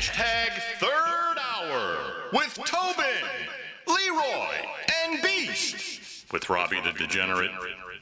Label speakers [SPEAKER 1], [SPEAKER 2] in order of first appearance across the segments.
[SPEAKER 1] Third Hour with Tobin, Leroy, and Beast. With Robbie the Degenerate.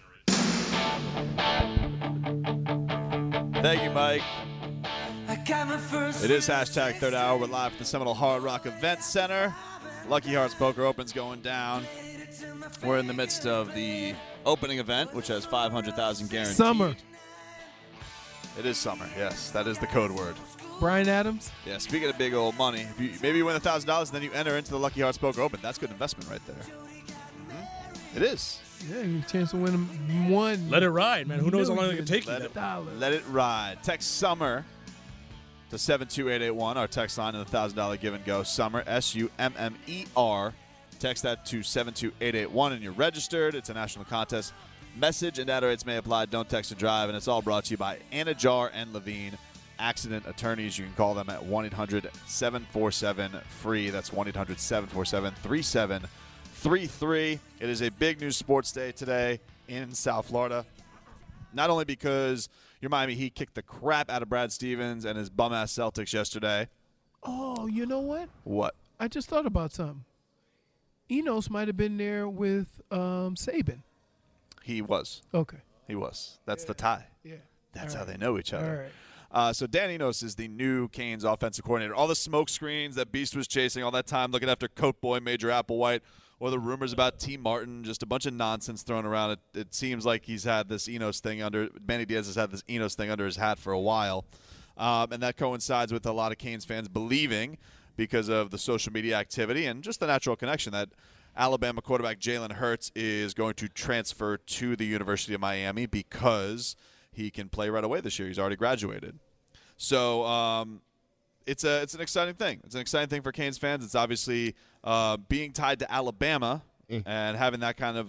[SPEAKER 2] Thank you, Mike. It is Third Hour. We're live at the Seminole Hard Rock Event Center. Lucky Hearts Poker Open's going down. We're in the midst of the opening event, which has $500,000 guaranteed.
[SPEAKER 3] Summer.
[SPEAKER 2] It is summer, yes. That is the code word.
[SPEAKER 3] Brian Adams.
[SPEAKER 2] Yeah, speaking of big old money, maybe you win $1,000 and then you enter into the Lucky Hearts Poker Open. That's good investment right there. Mm-hmm. It is.
[SPEAKER 3] Yeah, you have a chance to win one.
[SPEAKER 4] Let it ride, man. Who knows how long it can take you?
[SPEAKER 2] Let it ride. Text SUMMER to 72881, our text line, and the $1,000 give and go. SUMMER, SUMMER. Text that to 72881 and you're registered. It's a national contest. Message and data rates may apply. Don't text and drive. And it's all brought to you by Anajar and Levine Accident Attorneys. You can call them at 1-800-747-FREE. That's 1-800-747-3733. It is a big news sports day today in South Florida. Not only because your Miami Heat kicked the crap out of Brad Stevens and his bum-ass Celtics yesterday.
[SPEAKER 3] Oh, you know what?
[SPEAKER 2] What?
[SPEAKER 3] I just thought about something. Enos might have been there with Saban.
[SPEAKER 2] He was.
[SPEAKER 3] Okay.
[SPEAKER 2] He was. That's the tie.
[SPEAKER 3] Yeah.
[SPEAKER 2] That's how they know each other.
[SPEAKER 3] All right.
[SPEAKER 2] So Dan Enos is the new Canes offensive coordinator. All the smoke screens that Beast was chasing all that time looking after Coat Boy, Major Applewhite, or the rumors about T. Martin, just a bunch of nonsense thrown around. It seems like he's had this Enos thing Manny Diaz has had this Enos thing under his hat for a while. And that coincides with a lot of Canes fans believing, because of the social media activity and just the natural connection, that Alabama quarterback Jalen Hurts is going to transfer to the University of Miami because he can play right away this year. He's already graduated. So it's an exciting thing. It's an exciting thing for Canes fans. It's obviously being tied to Alabama and having that kind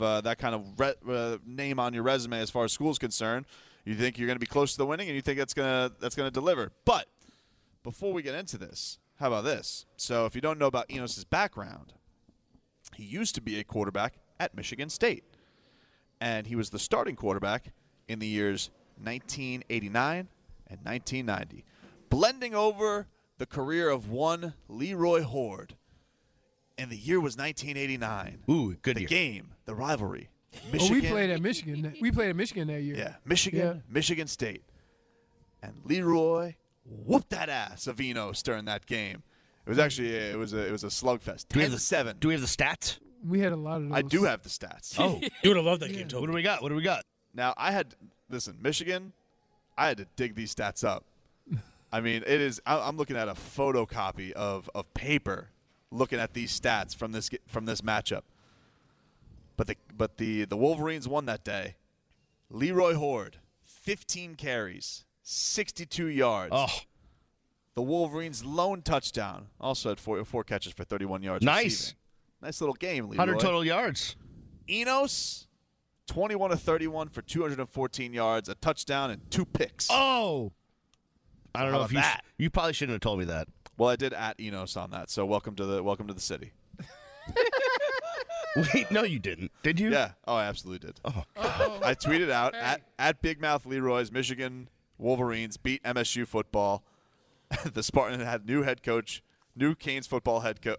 [SPEAKER 2] of name on your resume as far as school is concerned. You think you're going to be close to the winning, and you think that's going to deliver. But before we get into this, how about this? So if you don't know about Enos' background, he used to be a quarterback at Michigan State, and he was the starting quarterback in the years 1989 and 1990, blending over the career of one Leroy Horde. And the year was 1989.
[SPEAKER 5] Ooh, good year.
[SPEAKER 2] The game, the rivalry.
[SPEAKER 3] Michigan. Oh, we played at Michigan. We played at Michigan that year.
[SPEAKER 2] Yeah, Michigan State. And Leroy whooped that ass of Enos during that game. It was actually it was a slugfest. 10-7.
[SPEAKER 5] Do we have the stats?
[SPEAKER 3] We had a lot of those.
[SPEAKER 2] I do have the stats.
[SPEAKER 4] Oh, you would have loved that game, Toby.
[SPEAKER 5] What do we got?
[SPEAKER 2] Now Michigan, I had to dig these stats up. I mean, it is. I'm looking at a photocopy of paper, looking at these stats from this matchup. But the Wolverines won that day. Leroy Horde, 15 carries, 62 yards.
[SPEAKER 5] Oh.
[SPEAKER 2] The Wolverines' lone touchdown also had four catches for 31 yards.
[SPEAKER 5] Nice.
[SPEAKER 2] Receiving. Nice little game, Leroy.
[SPEAKER 5] 100 total yards.
[SPEAKER 2] Enos, 21 of 31 for 214 yards, a touchdown, and 2 picks.
[SPEAKER 5] Oh. I don't know if
[SPEAKER 2] that?
[SPEAKER 5] you probably shouldn't have told me that.
[SPEAKER 2] Well, I did at Enos on that, so welcome to the city.
[SPEAKER 5] Wait, no, you didn't. Did you?
[SPEAKER 2] Yeah. Oh, I absolutely did.
[SPEAKER 5] Oh,
[SPEAKER 3] God.
[SPEAKER 2] I tweeted out at Big Mouth Leroy's Michigan Wolverines beat MSU football. The Spartan had new head coach, new Canes football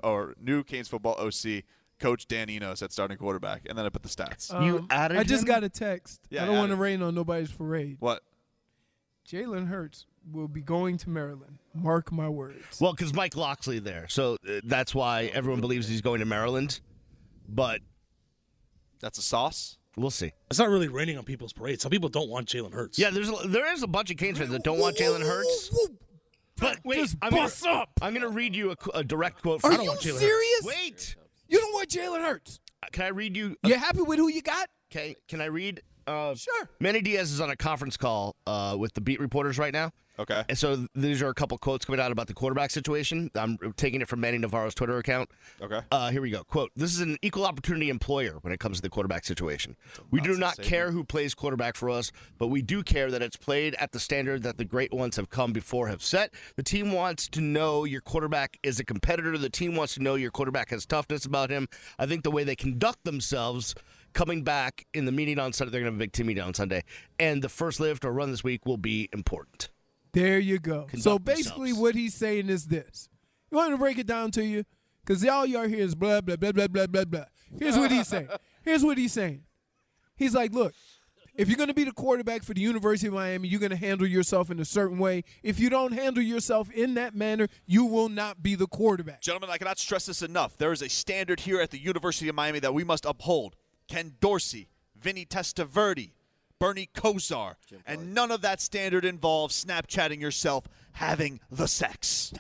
[SPEAKER 2] OC, Coach Dan Enos at starting quarterback, and then I put the stats.
[SPEAKER 5] You added
[SPEAKER 3] I just
[SPEAKER 5] him?
[SPEAKER 3] got a text.
[SPEAKER 2] Yeah,
[SPEAKER 3] I don't want to rain on nobody's parade.
[SPEAKER 2] What?
[SPEAKER 3] Jalen Hurts will be going to Maryland. Mark my words.
[SPEAKER 5] Well, because Mike Locksley there, so that's why everyone believes he's going to Maryland. But
[SPEAKER 2] That's a sauce?
[SPEAKER 5] we'll see.
[SPEAKER 4] It's not really raining on people's parade. Some people don't want Jalen Hurts.
[SPEAKER 5] Yeah, there is a bunch of Canes fans that don't want Jalen Hurts. But wait,
[SPEAKER 3] Just bust up.
[SPEAKER 5] I'm going to read you a direct quote.
[SPEAKER 3] Are
[SPEAKER 5] from
[SPEAKER 3] you
[SPEAKER 4] want Jalen
[SPEAKER 3] serious?
[SPEAKER 5] Wait.
[SPEAKER 3] You don't want Jalen Hurts?
[SPEAKER 5] Can I read you?
[SPEAKER 3] You happy with who you got?
[SPEAKER 5] Okay. Can I read?
[SPEAKER 3] Sure.
[SPEAKER 5] Manny Diaz is on a conference call with the beat reporters right now.
[SPEAKER 2] Okay.
[SPEAKER 5] And so these are a couple quotes coming out about the quarterback situation. I'm taking it from Manny Navarro's Twitter account.
[SPEAKER 2] Okay.
[SPEAKER 5] Here we go. Quote, "This is an equal opportunity employer when it comes to the quarterback situation. We do not care who plays quarterback for us, but we do care that it's played at the standard that the great ones have come before have set. The team wants to know your quarterback is a competitor. The team wants to know your quarterback has toughness about him. I think the way they conduct themselves coming back in the meeting on Sunday, they're going to have a big team meeting on Sunday, and the first lift or run this week will be important."
[SPEAKER 3] There you go.
[SPEAKER 5] Conduct
[SPEAKER 3] So basically
[SPEAKER 5] themselves.
[SPEAKER 3] what he's saying is this. You want me to break it down to you? Because all y'all hear is blah, blah, blah, blah, blah, blah, blah. Here's what he's saying. He's like, look, if you're going to be the quarterback for the University of Miami, you're going to handle yourself in a certain way. If you don't handle yourself in that manner, you will not be the quarterback.
[SPEAKER 2] Gentlemen, I cannot stress this enough. There is a standard here at the University of Miami that we must uphold. Ken Dorsey, Vinny Testaverde, Bernie Kosar, and none of that standard involves Snapchatting yourself having the sex.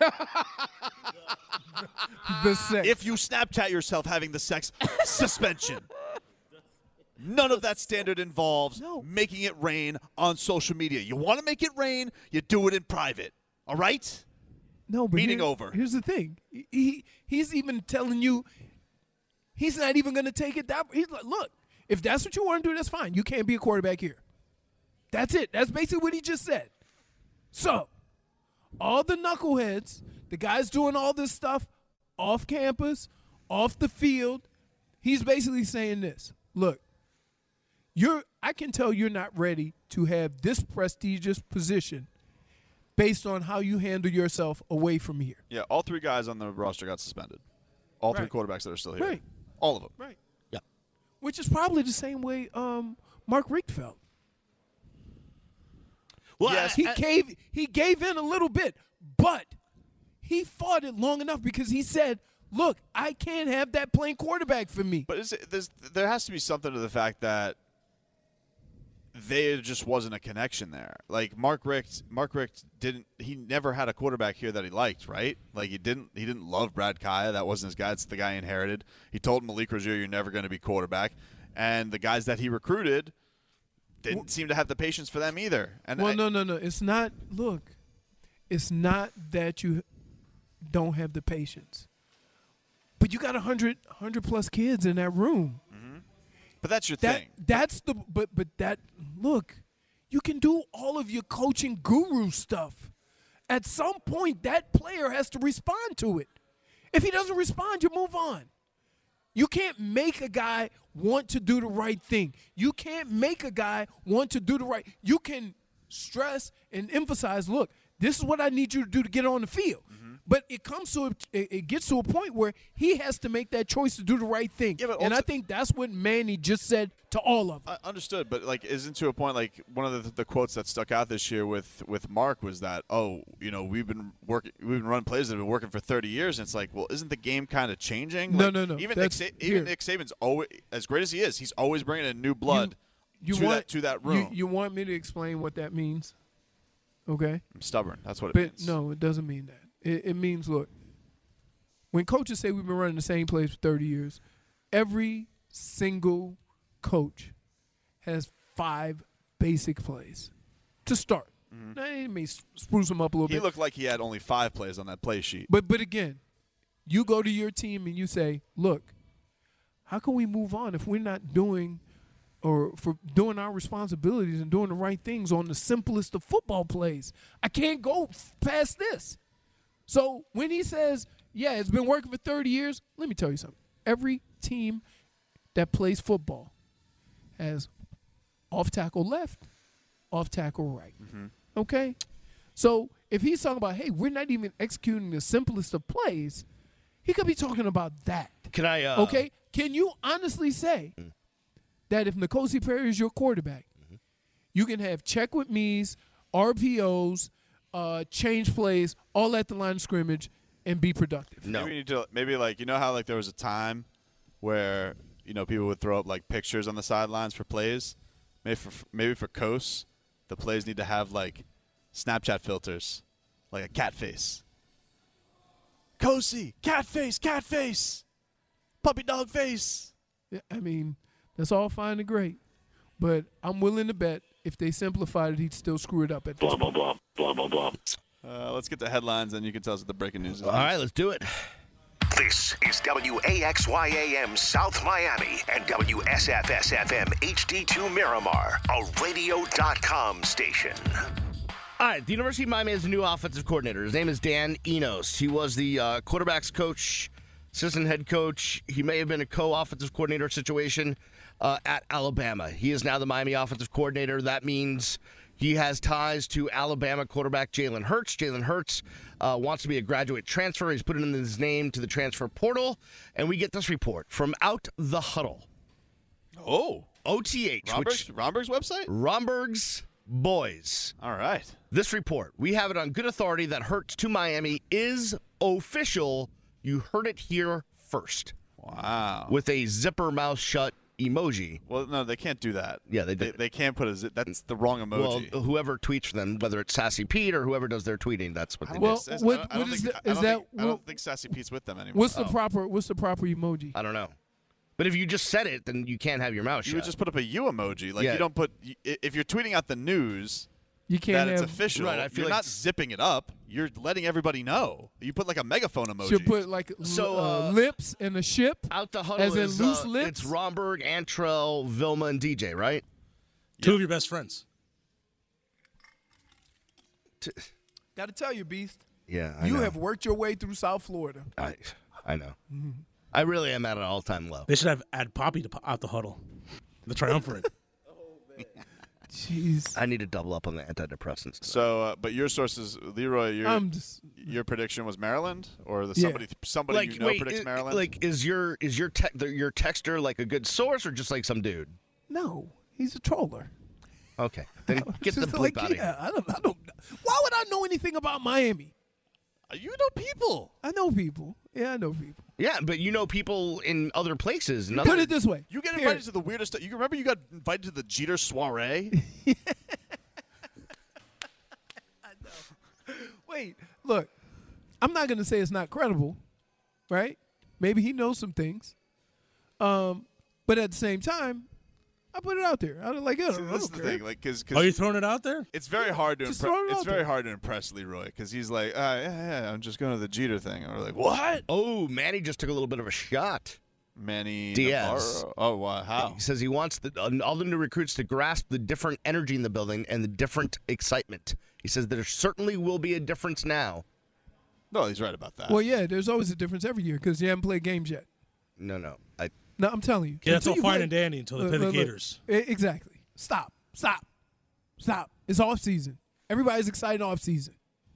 [SPEAKER 3] The sex.
[SPEAKER 2] If you Snapchat yourself having the sex, suspension. None of that standard involves making it rain on social media. You want to make it rain, you do it in private. All right?
[SPEAKER 3] No, but
[SPEAKER 2] Meeting over.
[SPEAKER 3] Here's the thing. He's even telling you he's not even going to take it that. He's like, look, if that's what you want to do, that's fine. You can't be a quarterback here. That's it. That's basically what he just said. So, all the knuckleheads, the guys doing all this stuff off campus, off the field, he's basically saying this. Look, I can tell you're not ready to have this prestigious position based on how you handle yourself away from here.
[SPEAKER 2] Yeah, all three guys on the roster got suspended. All three
[SPEAKER 3] Right.
[SPEAKER 2] quarterbacks that are still here.
[SPEAKER 3] Right.
[SPEAKER 2] All of them.
[SPEAKER 3] Right.
[SPEAKER 5] Yeah.
[SPEAKER 3] Which is probably the same way Mark Richt felt.
[SPEAKER 5] Well,
[SPEAKER 2] Yes,
[SPEAKER 3] He gave in a little bit, but he fought it long enough because he said, look, I can't have that playing quarterback for me.
[SPEAKER 2] But there has to be something to the fact that there just wasn't a connection there. Like Mark Richt he never had a quarterback here that he liked, right? Like he didn't love Brad Kaya. That wasn't his guy. It's the guy he inherited. He told Malik Rozier, you're never going to be quarterback. And the guys that he recruited didn't seem to have the patience for them either. And
[SPEAKER 3] No. It's not, look, it's not that you don't have the patience. But you got 100 plus kids in that room.
[SPEAKER 2] But that's your thing.
[SPEAKER 3] Look, you can do all of your coaching guru stuff. At some point, that player has to respond to it. If he doesn't respond, you move on. You can't make a guy want to do the right thing. You can't make a guy want to do the right. You can stress and emphasize, look, this is what I need you to do to get on the field. But it gets to a point where he has to make that choice to do the right thing.
[SPEAKER 2] Yeah, but
[SPEAKER 3] and I
[SPEAKER 2] also-
[SPEAKER 3] think that's what Manny just said to all of them.
[SPEAKER 2] Understood, but like, isn't to a point like one of the quotes that stuck out this year with Mark was that, we've been running plays that have been working for 30 years, and it's like, well, isn't the game kind of changing?
[SPEAKER 3] No,
[SPEAKER 2] Like,
[SPEAKER 3] no.
[SPEAKER 2] Even
[SPEAKER 3] That's-
[SPEAKER 2] even Nick Saban's always, as great as he is, he's always bringing in new blood to that room.
[SPEAKER 3] You want me to explain what that means? Okay.
[SPEAKER 2] I'm stubborn. That's what it
[SPEAKER 3] But
[SPEAKER 2] means.
[SPEAKER 3] no, it doesn't mean that. It means, look, when coaches say we've been running the same plays for 30 years, every single coach has 5 basic plays to start. Now, it may spruce them up a little
[SPEAKER 2] He
[SPEAKER 3] bit.
[SPEAKER 2] looked like he had only 5 plays on that play sheet.
[SPEAKER 3] But again, you go to your team and you say, look, how can we move on if we're not doing or for doing our responsibilities and doing the right things on the simplest of football plays? I can't go past this. So when he says, yeah, it's been working for 30 years, let me tell you something. Every team that plays football has off tackle left, off tackle right. Okay? So if he's talking about, hey, we're not even executing the simplest of plays, he could be talking about that.
[SPEAKER 5] Can I?
[SPEAKER 3] Okay? Can you honestly say that if N'Kosi Perry is your quarterback, you can have check with me's, RPOs, change plays, all at the line of scrimmage, and be productive?
[SPEAKER 5] No.
[SPEAKER 2] Maybe we need to how like there was a time where people would throw up like pictures on the sidelines for plays. Maybe for Kos, the plays need to have like Snapchat filters, like a cat face. Kosi, cat face, puppy dog face.
[SPEAKER 3] Yeah, I mean, that's all fine and great, but I'm willing to bet if they simplified it, he'd still screw it up at this point.
[SPEAKER 2] Let's get to headlines, and you can tell us what the breaking news is.
[SPEAKER 5] All right, let's do it.
[SPEAKER 6] This is WAXYAM South Miami and WSFS-FM HD2 Miramar, a radio.com station.
[SPEAKER 5] All right, the University of Miami has a new offensive coordinator. His name is Dan Enos. He was the quarterback's coach, assistant head coach. He may have been a co-offensive coordinator situation at Alabama. He is now the Miami offensive coordinator. That means He has ties to Alabama quarterback Jalen Hurts. Jalen Hurts wants to be a graduate transfer. He's put in his name to the transfer portal. And we get this report from Out the Huddle.
[SPEAKER 2] Oh.
[SPEAKER 5] OTH.
[SPEAKER 2] Romberg's website?
[SPEAKER 5] Romberg's Boys.
[SPEAKER 2] All right.
[SPEAKER 5] This report, we have it on good authority that Hurts to Miami is official. You heard it here first.
[SPEAKER 2] Wow.
[SPEAKER 5] With a zipper mouth shut emoji.
[SPEAKER 2] Well, no, they can't do that.
[SPEAKER 5] Yeah, they did.
[SPEAKER 2] They can't put that's the wrong emoji.
[SPEAKER 5] Well, whoever tweets for them, whether it's Sassy Pete or whoever does their tweeting, that's what they do.
[SPEAKER 3] Well,
[SPEAKER 2] I don't think Sassy Pete's with them anymore.
[SPEAKER 3] What's the proper emoji?
[SPEAKER 5] I don't know. But if you just said it, then you can't have your mouth shut.
[SPEAKER 2] You would just put up a U emoji. Like,
[SPEAKER 5] Yeah.
[SPEAKER 2] you don't put – if you're tweeting out the news
[SPEAKER 3] You can't
[SPEAKER 2] that it's
[SPEAKER 3] have.
[SPEAKER 2] official,
[SPEAKER 5] Right, I feel
[SPEAKER 2] you're
[SPEAKER 5] like-
[SPEAKER 2] not zipping it up. You're letting everybody know. You put like a megaphone emoji.
[SPEAKER 3] Should put like lips and a ship.
[SPEAKER 5] Out the Huddle
[SPEAKER 3] As in
[SPEAKER 5] is
[SPEAKER 3] loose lips?
[SPEAKER 5] It's Romberg, Antrell, Vilma, and DJ, right?
[SPEAKER 4] Two of your best friends.
[SPEAKER 3] Got to tell you, Beast.
[SPEAKER 5] Yeah,
[SPEAKER 3] You have worked your way through South Florida.
[SPEAKER 5] I know. I really am at an all-time low.
[SPEAKER 4] They should add Poppy to Out the Huddle. The triumvirate.
[SPEAKER 3] Jeez.
[SPEAKER 5] I need to double up on the antidepressants.
[SPEAKER 2] So, but your sources, Leroy, your prediction was Maryland, or somebody
[SPEAKER 5] like,
[SPEAKER 2] predicts Maryland?
[SPEAKER 5] Like, is your texter like a good source or just like some dude?
[SPEAKER 3] No, he's a troller.
[SPEAKER 5] Okay, then get the
[SPEAKER 3] Just
[SPEAKER 5] bleep out of here.
[SPEAKER 3] yeah, I don't. Why would I know anything about Miami?
[SPEAKER 2] You know people.
[SPEAKER 3] I know people. Yeah, I know people.
[SPEAKER 5] Yeah, but you know people in other places. And
[SPEAKER 3] Put
[SPEAKER 5] other-
[SPEAKER 3] it this way.
[SPEAKER 2] You get
[SPEAKER 3] Here.
[SPEAKER 2] invited to the weirdest stuff. You remember you got invited to the Jeter soiree?
[SPEAKER 3] Wait, look. I'm not going to say it's not credible, right? Maybe he knows some things. But at the same time, I put it out there. I don't like it.
[SPEAKER 2] See, this is the thing, like, because
[SPEAKER 4] Are you throwing it out there?
[SPEAKER 2] it's very hard to
[SPEAKER 3] Just
[SPEAKER 2] impress.
[SPEAKER 3] throw it
[SPEAKER 2] It's
[SPEAKER 3] out
[SPEAKER 2] very
[SPEAKER 3] there.
[SPEAKER 2] hard to impress Leroy because he's like, yeah, I'm just going to the Jeter thing. And we're like, what?
[SPEAKER 5] Oh, Manny just took a little bit of a shot.
[SPEAKER 2] Manny
[SPEAKER 5] Diaz.
[SPEAKER 2] Navarro. Oh, wow. How?
[SPEAKER 5] He says he wants all the new recruits to grasp the different energy in the building and the different excitement. He says there certainly will be a difference now.
[SPEAKER 2] No, he's right about that.
[SPEAKER 3] Well, yeah, there's always a difference every year because you haven't played games yet.
[SPEAKER 5] No.
[SPEAKER 3] No, I'm telling you.
[SPEAKER 4] Yeah, that's
[SPEAKER 3] Until
[SPEAKER 4] all
[SPEAKER 3] you
[SPEAKER 4] fine
[SPEAKER 3] play-
[SPEAKER 4] and dandy until they play the Gators.
[SPEAKER 3] Exactly. Stop. It's off season. Everybody's excited off season.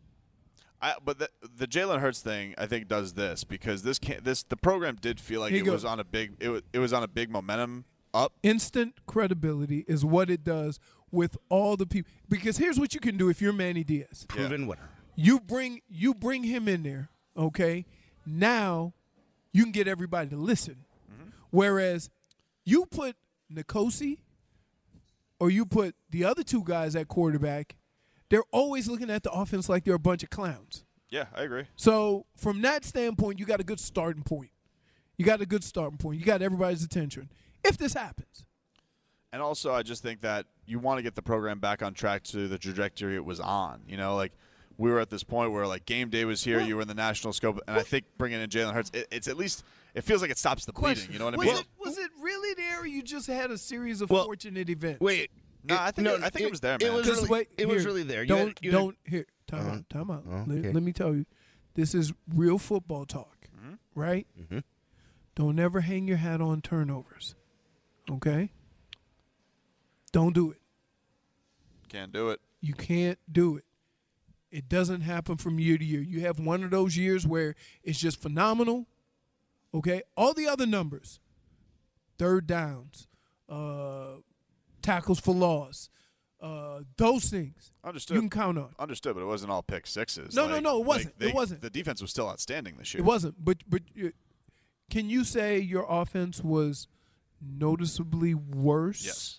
[SPEAKER 2] But the Jalen Hurts thing, I think, does this because the program did feel like
[SPEAKER 3] Here
[SPEAKER 2] it
[SPEAKER 3] you
[SPEAKER 2] was
[SPEAKER 3] go.
[SPEAKER 2] on a big it was on a big momentum up.
[SPEAKER 3] Instant credibility is what it does with all the people. Because here's what you can do if you're Manny Diaz.
[SPEAKER 5] Proven winner.
[SPEAKER 3] You bring him in there, okay? Now you can get everybody to listen. Whereas you put Nkosi or you put the other two guys at quarterback, they're always looking at the offense like they're a bunch of clowns.
[SPEAKER 2] Yeah, I agree.
[SPEAKER 3] So from that standpoint, you got a good starting point. You got everybody's attention. If this happens.
[SPEAKER 2] And also, I just think that you want to get the program back on track to the trajectory it was on. You know, like we were at this point where like game day was here, you were in the national scope, and I think bringing in Jalen Hurts, it's at least it feels like it stops the bleeding. You know what I mean?
[SPEAKER 3] Was it really there, or you just had a series of
[SPEAKER 5] Well,
[SPEAKER 3] fortunate events?
[SPEAKER 5] Wait.
[SPEAKER 2] No, I think it was there, man.
[SPEAKER 5] It was
[SPEAKER 3] Just
[SPEAKER 5] really,
[SPEAKER 3] wait,
[SPEAKER 5] it was
[SPEAKER 3] here,
[SPEAKER 5] really there.
[SPEAKER 3] Here, time out.
[SPEAKER 5] okay.
[SPEAKER 3] Let me tell you, this is real football talk, right? Mm-hmm. Don't ever hang your hat on turnovers, okay? Don't do it.
[SPEAKER 2] Can't do it.
[SPEAKER 3] You can't do it. It doesn't happen from year to year. You have one of those years where it's just phenomenal, okay? All the other numbers, third downs, tackles for loss, those things,
[SPEAKER 2] Understood.
[SPEAKER 3] you can count on.
[SPEAKER 2] Understood, but it wasn't all pick sixes.
[SPEAKER 3] No, it wasn't. It wasn't.
[SPEAKER 2] The defense was still outstanding this year.
[SPEAKER 3] It wasn't. But can you say your offense was noticeably worse?
[SPEAKER 2] Yes.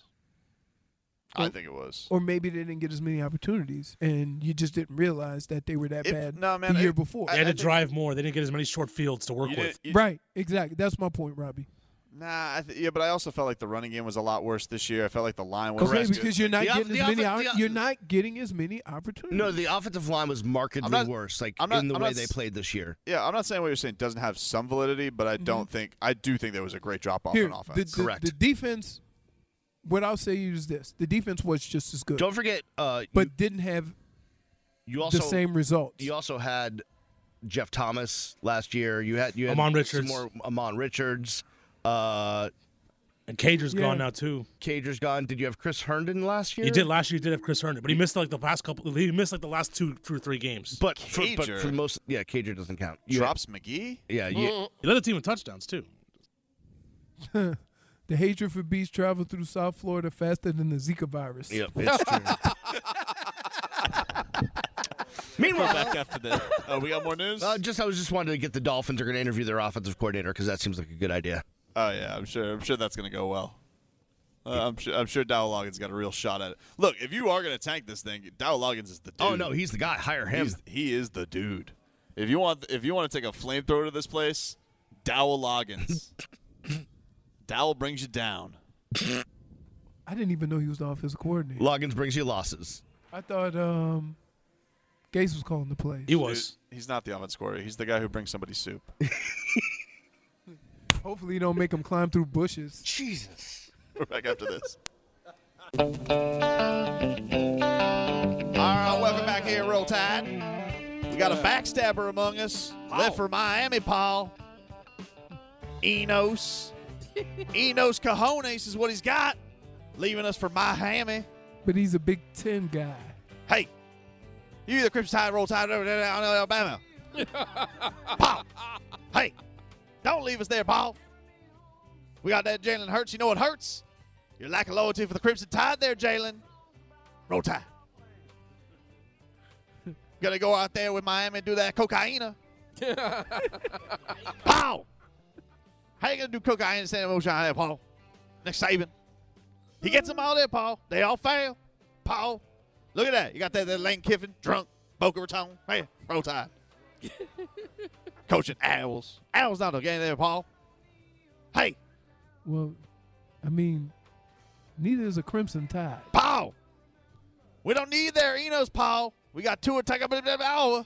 [SPEAKER 2] I think it was.
[SPEAKER 3] Or maybe they didn't get as many opportunities, and you just didn't realize that they were that bad
[SPEAKER 2] no, man,
[SPEAKER 3] the year before.
[SPEAKER 4] They had to drive more. They didn't get as many short fields to work
[SPEAKER 2] You
[SPEAKER 4] with.
[SPEAKER 2] didn't- you-
[SPEAKER 3] Right, exactly. That's my point, Robbie.
[SPEAKER 2] Nah, yeah, but I also felt like the running game was a lot worse this year. I felt like the line was
[SPEAKER 3] Okay,
[SPEAKER 2] less good.
[SPEAKER 3] because you're not
[SPEAKER 5] The
[SPEAKER 3] getting
[SPEAKER 5] off-
[SPEAKER 3] as
[SPEAKER 5] the
[SPEAKER 3] many.
[SPEAKER 5] off- the-
[SPEAKER 3] You're not getting as many opportunities.
[SPEAKER 5] No, the offensive line was markedly worse, like
[SPEAKER 2] I'm not-
[SPEAKER 5] in the
[SPEAKER 2] I'm
[SPEAKER 5] way
[SPEAKER 2] not
[SPEAKER 5] they
[SPEAKER 2] s-
[SPEAKER 5] played this year.
[SPEAKER 2] Yeah, I'm not saying what you're saying doesn't have some validity, but I do think there was a great drop off
[SPEAKER 3] Here,
[SPEAKER 2] in offense.
[SPEAKER 5] Correct.
[SPEAKER 3] The defense. What I'll say is this: the defense was just as good,
[SPEAKER 5] Don't forget,
[SPEAKER 3] but didn't have
[SPEAKER 5] you also
[SPEAKER 3] the same results.
[SPEAKER 5] You also had Jeff Thomas last year. You had
[SPEAKER 4] Amon
[SPEAKER 5] some
[SPEAKER 4] Richards.
[SPEAKER 5] more Amon Richards.
[SPEAKER 4] And Cager's
[SPEAKER 3] Yeah.
[SPEAKER 4] gone now too.
[SPEAKER 5] Cager's gone. Did you have Chris Herndon last year?
[SPEAKER 4] He did last year. He did have Chris Herndon, but he missed like the past couple. He missed like the last 2 or 3 games.
[SPEAKER 5] But
[SPEAKER 2] Cager.
[SPEAKER 5] for most, yeah, Cager doesn't count.
[SPEAKER 2] Drops McGee?
[SPEAKER 5] Yeah,
[SPEAKER 4] He led the team in touchdowns too.
[SPEAKER 3] The hatred for Beast traveled through South Florida faster than the Zika virus.
[SPEAKER 5] Yep, it's true. Meanwhile,
[SPEAKER 2] Back after this. Oh, we got more news?
[SPEAKER 5] I was just wanting to get the Dolphins are going to interview their offensive coordinator because that seems like a good idea.
[SPEAKER 2] Oh yeah, I'm sure that's going to go well. I'm sure Dow Loggins got a real shot at it. Look, if you are going to tank this thing, Dow Loggins is the dude.
[SPEAKER 5] Oh no, he's the guy. Hire him.
[SPEAKER 2] He is the dude. If you want to take a flamethrower to this place, Dow Loggins. Dow brings you down.
[SPEAKER 3] I didn't even know he was the offensive coordinator.
[SPEAKER 5] Loggins brings you losses.
[SPEAKER 3] I thought Gase was calling the plays.
[SPEAKER 4] He was.
[SPEAKER 2] He's not the offense scorer. He's the guy who brings somebody soup.
[SPEAKER 3] Hopefully you don't make him climb through bushes.
[SPEAKER 5] Jesus.
[SPEAKER 2] We're back after this. All right, welcome back here, Roll Tide. We got a backstabber among us. Left for Miami, Paul. Enos Cajones is what he's got. Leaving us for Miami.
[SPEAKER 3] But he's a Big Ten guy.
[SPEAKER 2] Hey, you either Crimson Tide, Roll Tide, over there down in Alabama. Paul. Hey, don't leave us there, Paul. We got that Jalen Hurts. You know what hurts? Your lack of loyalty for the Crimson Tide there, Jalen. Roll Tide. Gonna go out there with Miami and do that cocaine. Paul. How you gonna do cocaine in San Motion out there, Paul? Nick Saban. He gets them all there, Paul. They all fail. Paul. Look at that. You got that Lane Kiffin, drunk, Boca Raton. Hey, Roll Tide. Coaching Owls. Owls not a game there, Paul. Hey,
[SPEAKER 3] Well, I mean, neither is a Crimson Tide.
[SPEAKER 2] Paul. We don't need their Enos, Paul. We got two attack up in the hour.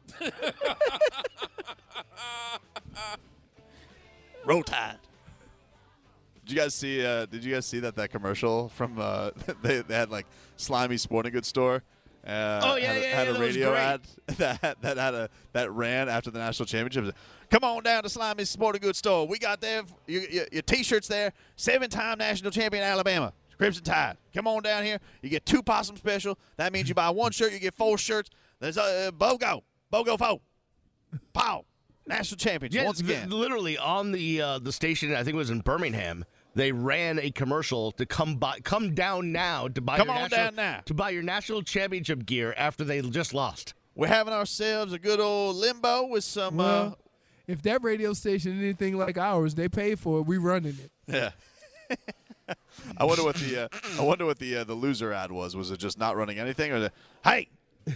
[SPEAKER 2] Roll Tide. Did you guys see? That commercial from? They had like Slimy Sporting Goods store. Had a
[SPEAKER 5] that was
[SPEAKER 2] radio
[SPEAKER 5] great.
[SPEAKER 2] ad that ran after the national championship. Come on down to Slimy Sporting Goods store. We got there your T-shirts there. 7-time national champion Alabama, Crimson Tide. Come on down here. You get 2 possum special. That means you buy 1 shirt, you get 4 shirts. There's BOGO 4. Pow. National championship once again.
[SPEAKER 5] Literally on the station, I think it was in Birmingham. They ran a commercial to come down now to buy to buy your national championship gear after they just lost.
[SPEAKER 2] We're having ourselves a good old limbo with some.
[SPEAKER 3] Well, if that radio station is anything like ours, they pay for it. We running it.
[SPEAKER 2] Yeah. I wonder what the loser ad was. Was it just not running anything, or hey,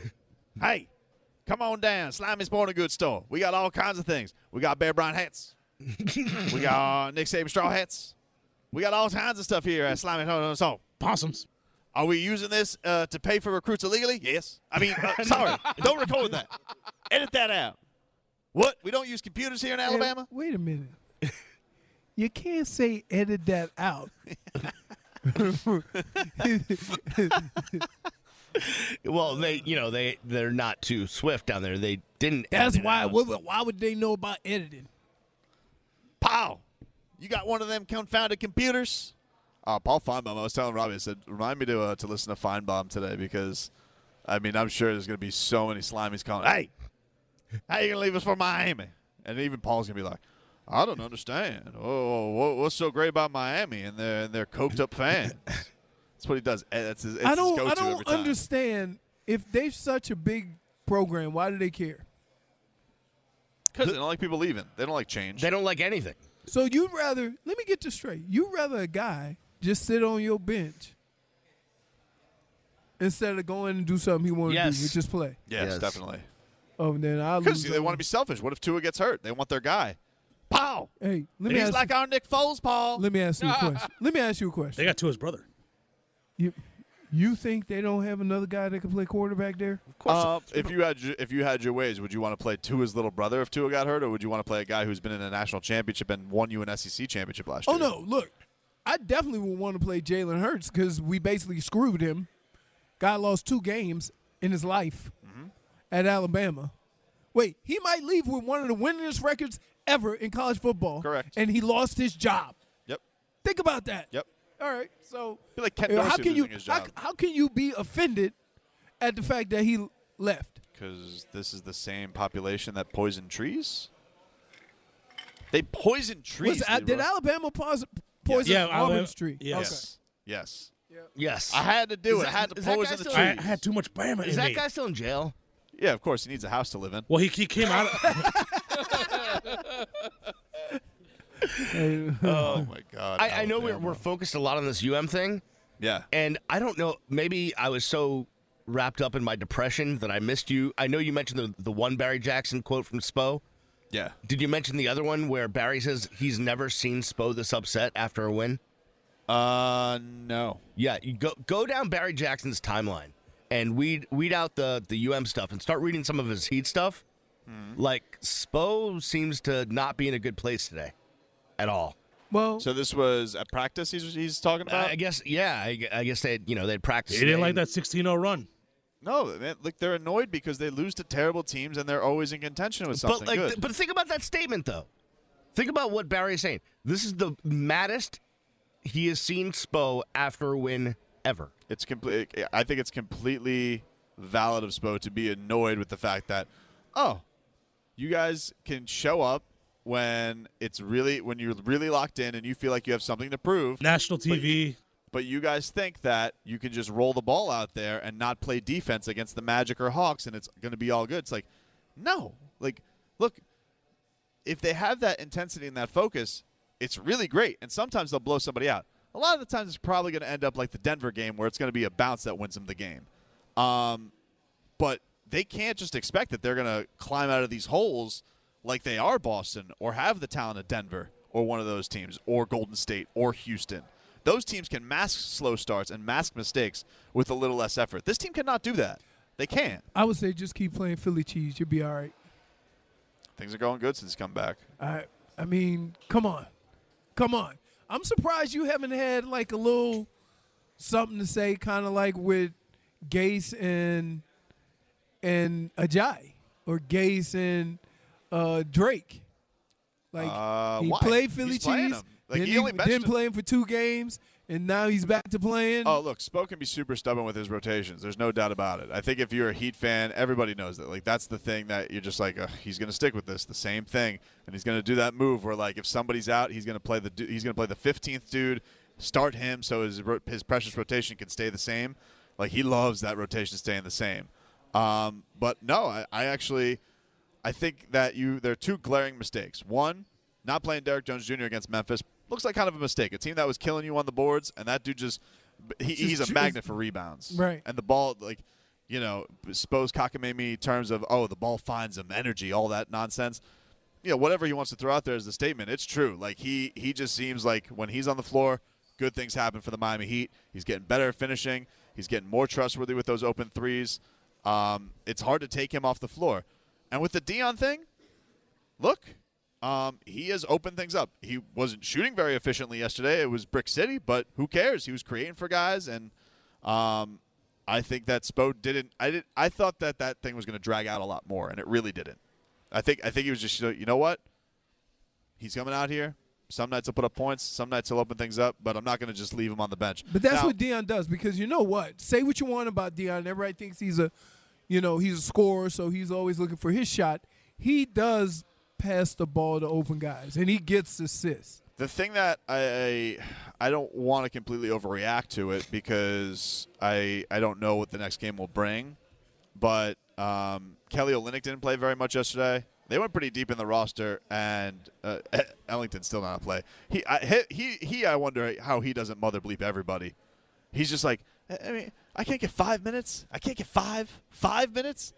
[SPEAKER 2] come on down, Slimy Sporting Goods store. We got all kinds of things. We got Bear Bryant hats. We got Nick Saban straw hats. We got all kinds of stuff here at Slimy Store.
[SPEAKER 4] Possums.
[SPEAKER 2] Are we using this to pay for recruits illegally? Yes. I mean, sorry, don't record that. Edit that out. What? We don't use computers here in Alabama?
[SPEAKER 3] Wait a minute. You can't say edit that out.
[SPEAKER 5] Well, they're not too swift down there. They didn't.
[SPEAKER 3] That's
[SPEAKER 5] edit it
[SPEAKER 3] why.
[SPEAKER 5] out.
[SPEAKER 3] Why would they know about editing?
[SPEAKER 2] Pow! You got one of them confounded computers? Paul Feinbaum, I was telling Robbie, I said, remind me to listen to Feinbaum today because, I mean, I'm sure there's going to be so many Slimies calling, hey, how you going to leave us for Miami? And even Paul's going to be like, I don't understand. Oh, what's so great about Miami and their coked-up fans? That's what he does. It's his
[SPEAKER 3] I
[SPEAKER 2] go-to every
[SPEAKER 3] don't
[SPEAKER 2] time.
[SPEAKER 3] understand. If they're such a big program, why do they care?
[SPEAKER 2] Because they don't like people leaving. They don't like change.
[SPEAKER 5] They don't like anything.
[SPEAKER 3] So you'd rather, let me get this straight. You'd rather a guy just sit on your bench instead of going and do something he wanted to do, which is play.
[SPEAKER 2] Yes,
[SPEAKER 5] Yes.
[SPEAKER 2] definitely.
[SPEAKER 3] Oh, then I'll
[SPEAKER 2] Because
[SPEAKER 3] lose.
[SPEAKER 2] they want to be selfish. What if Tua gets hurt? They want their guy. Paul.
[SPEAKER 3] Hey, let me
[SPEAKER 2] He's
[SPEAKER 3] ask.
[SPEAKER 2] like our Nick Foles, Paul.
[SPEAKER 3] Let me ask you a question. Let me ask you a question.
[SPEAKER 4] They got Tua's brother.
[SPEAKER 3] You think they don't have another guy that can play quarterback there?
[SPEAKER 2] If you had your ways, would you want to play Tua's little brother if Tua got hurt, or would you want to play a guy who's been in a national championship and won you an SEC championship last year?
[SPEAKER 3] Oh, no. Look, I definitely would want to play Jalen Hurts because we basically screwed him. Guy lost 2 games in his life at Alabama. Wait, he might leave with one of the winningest records ever in college football.
[SPEAKER 2] Correct.
[SPEAKER 3] And he lost his job.
[SPEAKER 2] Yep.
[SPEAKER 3] Think about that.
[SPEAKER 2] Yep.
[SPEAKER 3] All right. So
[SPEAKER 2] I feel like Ken
[SPEAKER 3] how
[SPEAKER 2] Dorsey
[SPEAKER 3] can you
[SPEAKER 2] losing his job.
[SPEAKER 3] how can you be offended at the fact that he left?
[SPEAKER 2] Because this is the same population that poisoned trees? They poisoned trees.
[SPEAKER 3] Did Alabama poison Auburn's tree?
[SPEAKER 4] Yes.
[SPEAKER 2] Yes.
[SPEAKER 5] Yes.
[SPEAKER 2] I had to do it. I had to
[SPEAKER 5] is that
[SPEAKER 2] poison
[SPEAKER 5] guy
[SPEAKER 2] the
[SPEAKER 5] still-
[SPEAKER 2] trees.
[SPEAKER 4] I had too much Bama
[SPEAKER 5] Is
[SPEAKER 4] in
[SPEAKER 5] that
[SPEAKER 4] me.
[SPEAKER 5] guy still in jail?
[SPEAKER 2] Yeah, of course. He needs a house to live in.
[SPEAKER 4] Well, he came out.
[SPEAKER 2] Oh, my God.
[SPEAKER 5] I know
[SPEAKER 2] Alabama.
[SPEAKER 5] we're focused a lot on this UM thing,
[SPEAKER 2] Yeah.
[SPEAKER 5] and I don't know. Maybe I was so wrapped up in my depression that I missed you. I know you mentioned the one Barry Jackson quote from Spo.
[SPEAKER 2] Yeah.
[SPEAKER 5] Did you mention the other one where Barry says he's never seen Spo this upset after a win?
[SPEAKER 2] No.
[SPEAKER 5] Yeah, you go down Barry Jackson's timeline and weed out the UM stuff and start reading some of his Heat stuff. Like, Spo seems to not be in a good place today at all.
[SPEAKER 3] Well,
[SPEAKER 2] So this was at practice he's talking about?
[SPEAKER 5] I guess, yeah. I guess they'd practice.
[SPEAKER 4] He didn't like
[SPEAKER 5] today.
[SPEAKER 4] that 16-0 run.
[SPEAKER 2] No, man, look, they're annoyed because they lose to terrible teams and they're always in contention with something good.
[SPEAKER 5] But think about that statement, though. Think about what Barry is saying. This is the maddest he has seen Spo after a win ever.
[SPEAKER 2] It's complete. I think it's completely valid of Spo to be annoyed with the fact that, you guys can show up when you're really locked in and you feel like you have something to prove.
[SPEAKER 4] National TV.
[SPEAKER 2] But you guys think that you can just roll the ball out there and not play defense against the Magic or Hawks and it's going to be all good. It's like, no. Like, look, if they have that intensity and that focus, it's really great. And sometimes they'll blow somebody out. A lot of the times it's probably going to end up like the Denver game where it's going to be a bounce that wins them the game. But they can't just expect that they're going to climb out of these holes like they are Boston or have the talent of Denver or one of those teams or Golden State or Houston. Those teams can mask slow starts and mask mistakes with a little less effort. This team cannot do that. They can't.
[SPEAKER 3] I would say just keep playing Philly cheese. You'll be all right.
[SPEAKER 2] Things are going good since he's come back.
[SPEAKER 3] I mean, come on. I'm surprised you haven't had like a little something to say, kind of like with Gase and Ajayi or Gase and Drake. Like he
[SPEAKER 2] why?
[SPEAKER 3] played Philly
[SPEAKER 2] He's playing
[SPEAKER 3] cheese.
[SPEAKER 2] him. Like,
[SPEAKER 3] Then
[SPEAKER 2] he only benched
[SPEAKER 3] didn't
[SPEAKER 2] him.
[SPEAKER 3] play him for 2 games, and now he's back to playing.
[SPEAKER 2] Oh, look, Spo can be super stubborn with his rotations. There's no doubt about it. I think if you're a Heat fan, everybody knows that. Like, that's the thing that you're just like, he's going to stick with this, the same thing, and he's going to do that move where, like, if somebody's out, he's going to play the 15th dude, start him so his precious rotation can stay the same. Like, he loves that rotation staying the same. But no, I think that there are 2 glaring mistakes. One, not playing Derrick Jones Jr. against Memphis looks like kind of a mistake. A team that was killing you on the boards, and that dude he's a magnet for rebounds.
[SPEAKER 3] Right.
[SPEAKER 2] And the ball, like, Spo's cockamamie terms of, the ball finds him, energy, all that nonsense. Whatever he wants to throw out there as a statement, it's true. Like, he just seems like when he's on the floor, good things happen for the Miami Heat. He's getting better at finishing. He's getting more trustworthy with those open threes. It's hard to take him off the floor. And with the Dion thing, look, he has opened things up. He wasn't shooting very efficiently yesterday. It was Brick City, but who cares? He was creating for guys, and I think that Spo didn't. I thought that thing was going to drag out a lot more, and it really didn't. I think he was just, you know what? He's coming out here. Some nights he'll put up points. Some nights he'll open things up, but I'm not going to just leave him on the bench.
[SPEAKER 3] But that's
[SPEAKER 2] Now,
[SPEAKER 3] what Dion does, because you know what? Say what you want about Dion. Everybody thinks he's a scorer, so he's always looking for his shot. He does pass the ball to open guys, and he gets assists.
[SPEAKER 2] The thing that I don't want to completely overreact to it because I don't know what the next game will bring, but Kelly Olynyk didn't play very much yesterday. They went pretty deep in the roster, and Ellington's still not a play. I wonder how he doesn't mother bleep everybody. He's just like, I mean, I can't get 5 minutes. I can't get 5 minutes.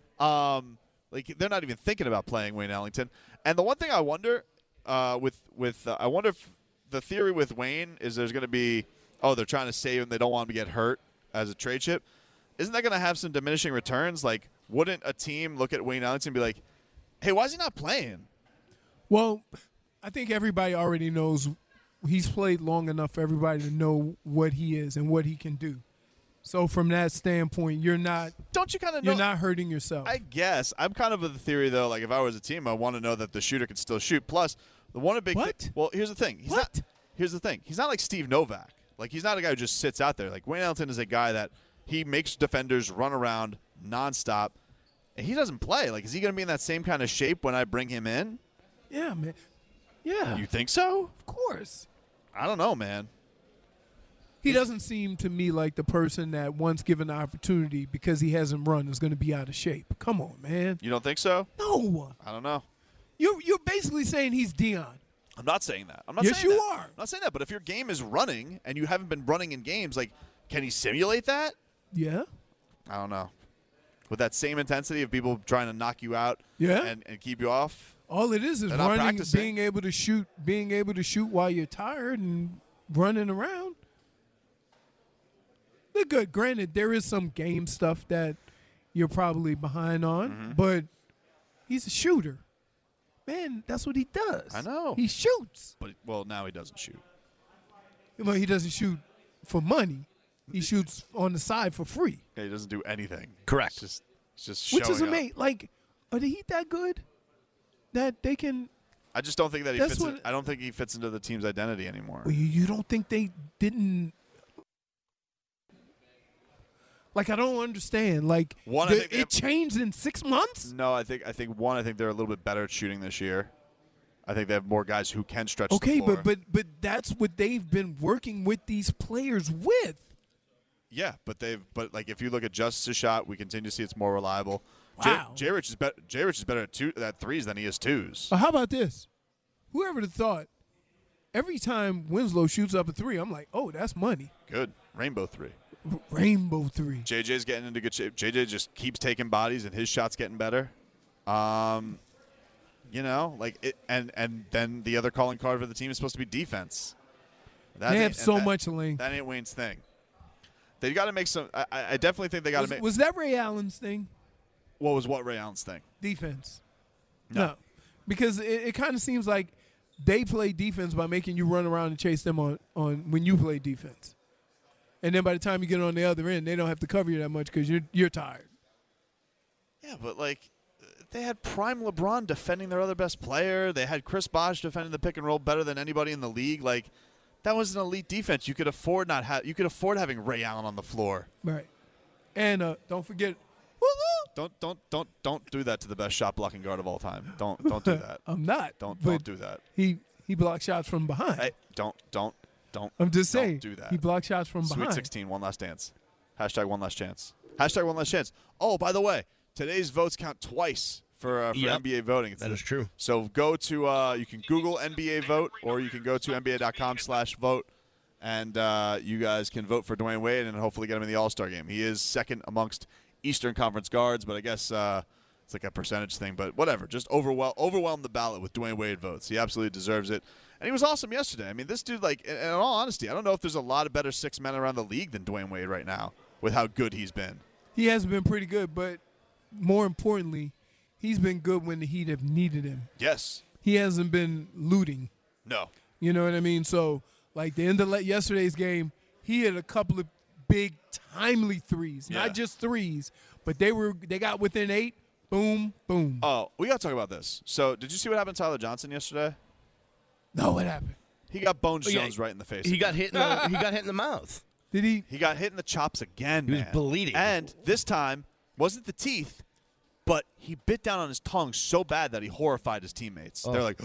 [SPEAKER 2] Like, they're not even thinking about playing Wayne Ellington. And the one thing I wonder I wonder if the theory with Wayne is there's going to be, they're trying to save him. They don't want him to get hurt as a trade chip. Isn't that going to have some diminishing returns? Like, wouldn't a team look at Wayne Ellington and be like, hey, why is he not playing?
[SPEAKER 3] Well, I think everybody already knows he's played long enough for everybody to know what he is and what he can do. So from that standpoint, you're not hurting yourself.
[SPEAKER 2] I guess. I'm kind of of the theory, though, like if I was a team, I want to know that the shooter can still shoot. Plus, the one big
[SPEAKER 3] What?
[SPEAKER 2] well, here's the thing. here's the thing. He's not like Steve Novak. Like, he's not a guy who just sits out there. Like, Wayne Ellington is a guy that he makes defenders run around nonstop, and he doesn't play. Like, is he going to be in that same kind of shape when I bring him in?
[SPEAKER 3] Yeah, man. Yeah.
[SPEAKER 2] You think so?
[SPEAKER 3] Of course.
[SPEAKER 2] I don't know, man.
[SPEAKER 3] He doesn't seem to me like the person that once given the opportunity because he hasn't run is going to be out of shape. Come on, man.
[SPEAKER 2] You don't think so?
[SPEAKER 3] No.
[SPEAKER 2] I don't know.
[SPEAKER 3] You're basically saying he's Dion.
[SPEAKER 2] I'm not saying that. I'm not
[SPEAKER 3] Yes,
[SPEAKER 2] saying
[SPEAKER 3] you
[SPEAKER 2] that.
[SPEAKER 3] are.
[SPEAKER 2] I'm not saying that. But if your game is running and you haven't been running in games, like, can he simulate that?
[SPEAKER 3] Yeah.
[SPEAKER 2] I don't know. With that same intensity of people trying to knock you out
[SPEAKER 3] Yeah.
[SPEAKER 2] and keep you off?
[SPEAKER 3] All it is
[SPEAKER 2] They're not
[SPEAKER 3] running,
[SPEAKER 2] practicing.
[SPEAKER 3] being able to shoot while you're tired and running around. They're good. Granted, there is some game stuff that you're probably behind on, but he's a shooter. Man, that's what he does.
[SPEAKER 2] I know.
[SPEAKER 3] He shoots.
[SPEAKER 2] But, well, now he doesn't shoot.
[SPEAKER 3] Well, he doesn't shoot for money. He shoots on the side for free,
[SPEAKER 2] Yeah, he doesn't do anything.
[SPEAKER 5] Correct.
[SPEAKER 2] It's just
[SPEAKER 3] which is
[SPEAKER 2] showing up.
[SPEAKER 3] amazing. Like, are the Heat that good that they can?
[SPEAKER 2] I just don't think that he
[SPEAKER 3] That's
[SPEAKER 2] fits.
[SPEAKER 3] what-
[SPEAKER 2] I don't think he fits into the team's identity anymore.
[SPEAKER 3] You don't think they didn't? Like, I don't understand. Like,
[SPEAKER 2] One, I think they
[SPEAKER 3] it
[SPEAKER 2] have-
[SPEAKER 3] changed in 6 months.
[SPEAKER 2] No, I think they're a little bit better at shooting this year. I think they have more guys who can stretch
[SPEAKER 3] Okay,
[SPEAKER 2] the floor.
[SPEAKER 3] but that's what they've been working with these players with.
[SPEAKER 2] yeah, but like if you look at Justice's shot, we continue to see it's more reliable.
[SPEAKER 3] Wow.
[SPEAKER 2] Jay Rich is better. Jay Rich is better at threes than he is twos.
[SPEAKER 3] But how about this? Whoever would have thought? Every time Winslow shoots up a three, I'm like, oh, that's money.
[SPEAKER 2] Good rainbow three.
[SPEAKER 3] Rainbow three.
[SPEAKER 2] JJ's getting into good shape. JJ just keeps taking bodies, and his shot's getting better. You know, like it, and then the other calling card for the team is supposed to be defense. That
[SPEAKER 3] They have
[SPEAKER 2] ain't-
[SPEAKER 3] so
[SPEAKER 2] that-
[SPEAKER 3] much length.
[SPEAKER 2] That ain't Wayne's thing. They got to make some. I definitely think they got to make.
[SPEAKER 3] Was that Ray Allen's thing?
[SPEAKER 2] What was Ray Allen's thing?
[SPEAKER 3] Defense.
[SPEAKER 2] No.
[SPEAKER 3] Because it kind of seems like they play defense by making you run around and chase them on when you play defense. And then by the time you get on the other end, they don't have to cover you that much because you're tired.
[SPEAKER 2] Yeah, but like they had prime LeBron defending their other best player. They had Chris Bosh defending the pick and roll better than anybody in the league. Like that was an elite defense. You could afford you could afford having Ray Allen on the floor.
[SPEAKER 3] Right. And don't forget.
[SPEAKER 2] Don't do that to the best shot blocking guard of all time. Don't do that.
[SPEAKER 3] I'm not.
[SPEAKER 2] Don't
[SPEAKER 3] but
[SPEAKER 2] do that.
[SPEAKER 3] He blocks shots from behind.
[SPEAKER 2] Hey, don't.
[SPEAKER 3] I'm just saying.
[SPEAKER 2] Don't do that.
[SPEAKER 3] He blocks shots from
[SPEAKER 2] Sweet
[SPEAKER 3] behind.
[SPEAKER 2] 16, one last dance. Hashtag one last chance. Hashtag one last chance. Oh, by the way, today's votes count twice for
[SPEAKER 5] Yep.
[SPEAKER 2] NBA voting.
[SPEAKER 5] That is true.
[SPEAKER 2] So go to you can Google NBA vote or you can go to NBA.com/vote and you guys can vote for Dwayne Wade and hopefully get him in the All-Star game. He is second amongst Eastern Conference guards, but I guess it's like a percentage thing. But whatever, just overwhelm the ballot with Dwayne Wade votes. He absolutely deserves it. And he was awesome yesterday. I mean, this dude, like, in all honesty, I don't know if there's a lot of better six men around the league than Dwayne Wade right now with how good he's been.
[SPEAKER 3] He has been pretty good, but more importantly, he's been good when the Heat have needed him.
[SPEAKER 2] Yes.
[SPEAKER 3] He hasn't been looting.
[SPEAKER 2] No.
[SPEAKER 3] You know what I mean? So, like the end of yesterday's game, he had a couple of big, timely threes.
[SPEAKER 2] Yeah.
[SPEAKER 3] Not just threes, but they got within 8. Boom, boom.
[SPEAKER 2] Oh, we got to talk about this. So, did you see what happened to Tyler Johnson yesterday?
[SPEAKER 3] No, what happened?
[SPEAKER 2] He got Bones
[SPEAKER 5] yeah,
[SPEAKER 2] Jones right in the face.
[SPEAKER 5] He got
[SPEAKER 2] again.
[SPEAKER 5] hit in the mouth.
[SPEAKER 3] Did he?
[SPEAKER 2] He got hit in the chops again.
[SPEAKER 5] He was
[SPEAKER 2] man.
[SPEAKER 5] bleeding.
[SPEAKER 2] And this time wasn't the teeth, but he bit down on his tongue so bad that he horrified his teammates. They're like,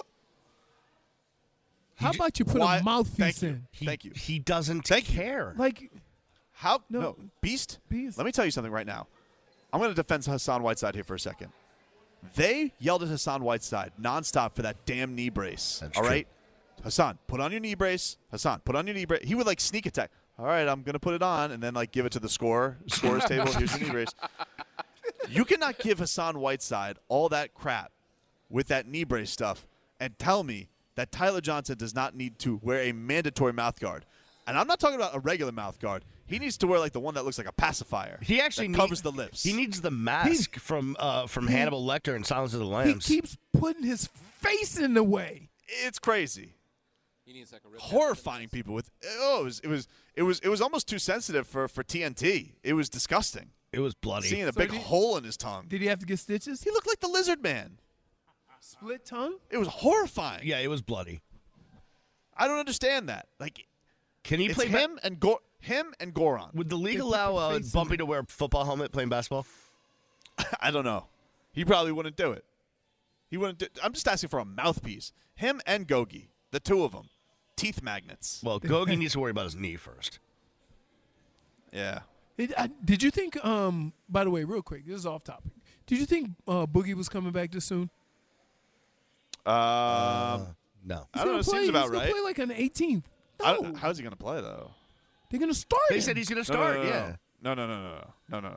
[SPEAKER 3] How about you put
[SPEAKER 2] Why-
[SPEAKER 3] a mouthpiece
[SPEAKER 2] Thank you.
[SPEAKER 3] in?
[SPEAKER 2] Thank you.
[SPEAKER 5] He doesn't
[SPEAKER 2] Thank you.
[SPEAKER 5] care.
[SPEAKER 3] Like,
[SPEAKER 2] How?
[SPEAKER 3] No.
[SPEAKER 2] Beast?
[SPEAKER 3] Beast.
[SPEAKER 2] Let me tell you something right now. I'm going to defend Hassan Whiteside here for a second. They yelled at Hassan Whiteside nonstop for that damn knee brace.
[SPEAKER 5] That's
[SPEAKER 2] all
[SPEAKER 5] true.
[SPEAKER 2] right? Hassan, put on your knee brace. Hassan, put on your knee brace. He would, like, sneak attack. All right, I'm going to put it on, and then, like, give it to the scorer's table. Here's your knee brace. You cannot give Hassan Whiteside all that crap with that knee brace stuff and tell me that Tyler Johnson does not need to wear a mandatory mouth guard. And I'm not talking about a regular mouth guard. He needs to wear like the one that looks like a pacifier.
[SPEAKER 5] He actually
[SPEAKER 2] that covers the lips.
[SPEAKER 5] He needs the mask from Hannibal Lecter and Silence of the
[SPEAKER 3] he
[SPEAKER 5] Lambs.
[SPEAKER 3] keeps putting his face in the way.
[SPEAKER 2] It's crazy.
[SPEAKER 7] He needs like a rip
[SPEAKER 2] Horrifying people with it was almost too sensitive for TNT. It was disgusting.
[SPEAKER 5] It was bloody.
[SPEAKER 2] Seeing a
[SPEAKER 3] So
[SPEAKER 2] big
[SPEAKER 3] did-
[SPEAKER 2] hole in his tongue.
[SPEAKER 3] Did he have to get stitches?
[SPEAKER 2] He looked like the Lizard Man.
[SPEAKER 3] Split tongue?
[SPEAKER 2] It was horrifying.
[SPEAKER 5] Yeah, it was bloody.
[SPEAKER 2] I don't understand that. Like,
[SPEAKER 5] Can he
[SPEAKER 2] it's
[SPEAKER 5] play
[SPEAKER 2] him and Goran.
[SPEAKER 5] Would the league
[SPEAKER 3] They put
[SPEAKER 5] allow
[SPEAKER 3] the face in
[SPEAKER 5] Bumpy
[SPEAKER 3] it.
[SPEAKER 5] to wear a football helmet playing basketball?
[SPEAKER 2] I don't know. He probably wouldn't do it. He wouldn't. I'm just asking for a mouthpiece. Him and Gogi, the two of them, teeth magnets.
[SPEAKER 5] Well, Gogi needs to worry about his knee first.
[SPEAKER 2] Yeah.
[SPEAKER 3] Did you think? By the way, real quick, this is off topic. Did you think Boogie was coming back this soon?
[SPEAKER 5] No.
[SPEAKER 2] I don't know. It seems about
[SPEAKER 3] He's gonna
[SPEAKER 2] right.
[SPEAKER 3] play like on the 18th.
[SPEAKER 2] I
[SPEAKER 3] No,
[SPEAKER 2] don't- how's he going to play though?
[SPEAKER 3] they're gonna start.
[SPEAKER 5] They
[SPEAKER 3] him.
[SPEAKER 5] said he's going to
[SPEAKER 2] No,
[SPEAKER 5] start.
[SPEAKER 2] no, no,
[SPEAKER 5] Yeah.
[SPEAKER 2] No.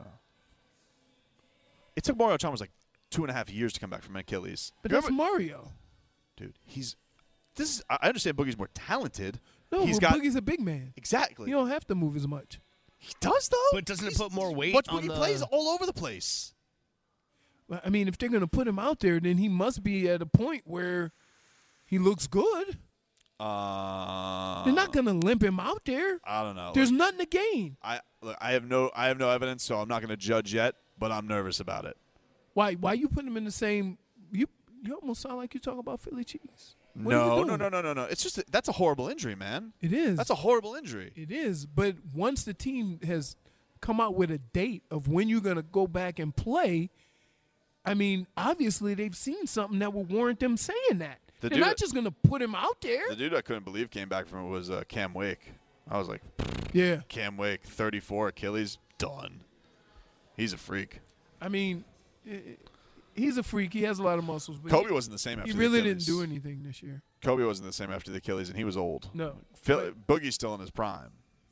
[SPEAKER 2] It took Mario Chalmers like 2.5 years to come back from Achilles.
[SPEAKER 3] But
[SPEAKER 2] You
[SPEAKER 3] that's
[SPEAKER 2] remember-
[SPEAKER 3] Mario.
[SPEAKER 2] dude. I understand Boogie's more talented.
[SPEAKER 3] No,
[SPEAKER 2] He's
[SPEAKER 3] but
[SPEAKER 2] got
[SPEAKER 3] Boogie's a big man.
[SPEAKER 2] exactly.
[SPEAKER 3] You don't have to move as much.
[SPEAKER 2] He does though.
[SPEAKER 5] But doesn't it
[SPEAKER 2] He's-
[SPEAKER 5] put more weight
[SPEAKER 2] But
[SPEAKER 5] on
[SPEAKER 2] he
[SPEAKER 5] the-
[SPEAKER 2] plays all over the place.
[SPEAKER 3] But, I mean, if they're gonna put him out there, then he must be at a point where he looks good. They're not gonna limp him out there.
[SPEAKER 2] I don't know.
[SPEAKER 3] There's nothing to gain.
[SPEAKER 2] I have no evidence, so I'm not going to judge yet. But I'm nervous about it.
[SPEAKER 3] Why you putting him in the same? You almost sound like you talking about Philly cheese. What are
[SPEAKER 2] No.
[SPEAKER 3] you doing?
[SPEAKER 2] It's just that's a horrible injury, man.
[SPEAKER 3] It is.
[SPEAKER 2] That's a horrible injury.
[SPEAKER 3] It is. But once the team has come out with a date of when you're gonna go back and play, I mean, obviously they've seen something that would warrant them saying that.
[SPEAKER 2] The
[SPEAKER 3] They're
[SPEAKER 2] dude-
[SPEAKER 3] not just gonna put him out there.
[SPEAKER 2] The dude I couldn't believe came back from it was Cam Wake. I was like,
[SPEAKER 3] Yeah.
[SPEAKER 2] Cam Wake, 34 Achilles, done. He's a freak.
[SPEAKER 3] I mean, he's a freak. He has a lot of muscles. But
[SPEAKER 2] Kobe wasn't the same after
[SPEAKER 3] he
[SPEAKER 2] the
[SPEAKER 3] really
[SPEAKER 2] Achilles.
[SPEAKER 3] didn't do anything this year.
[SPEAKER 2] Kobe wasn't the same after the Achilles, and he was old.
[SPEAKER 3] No.
[SPEAKER 2] Boogie's still in his prime.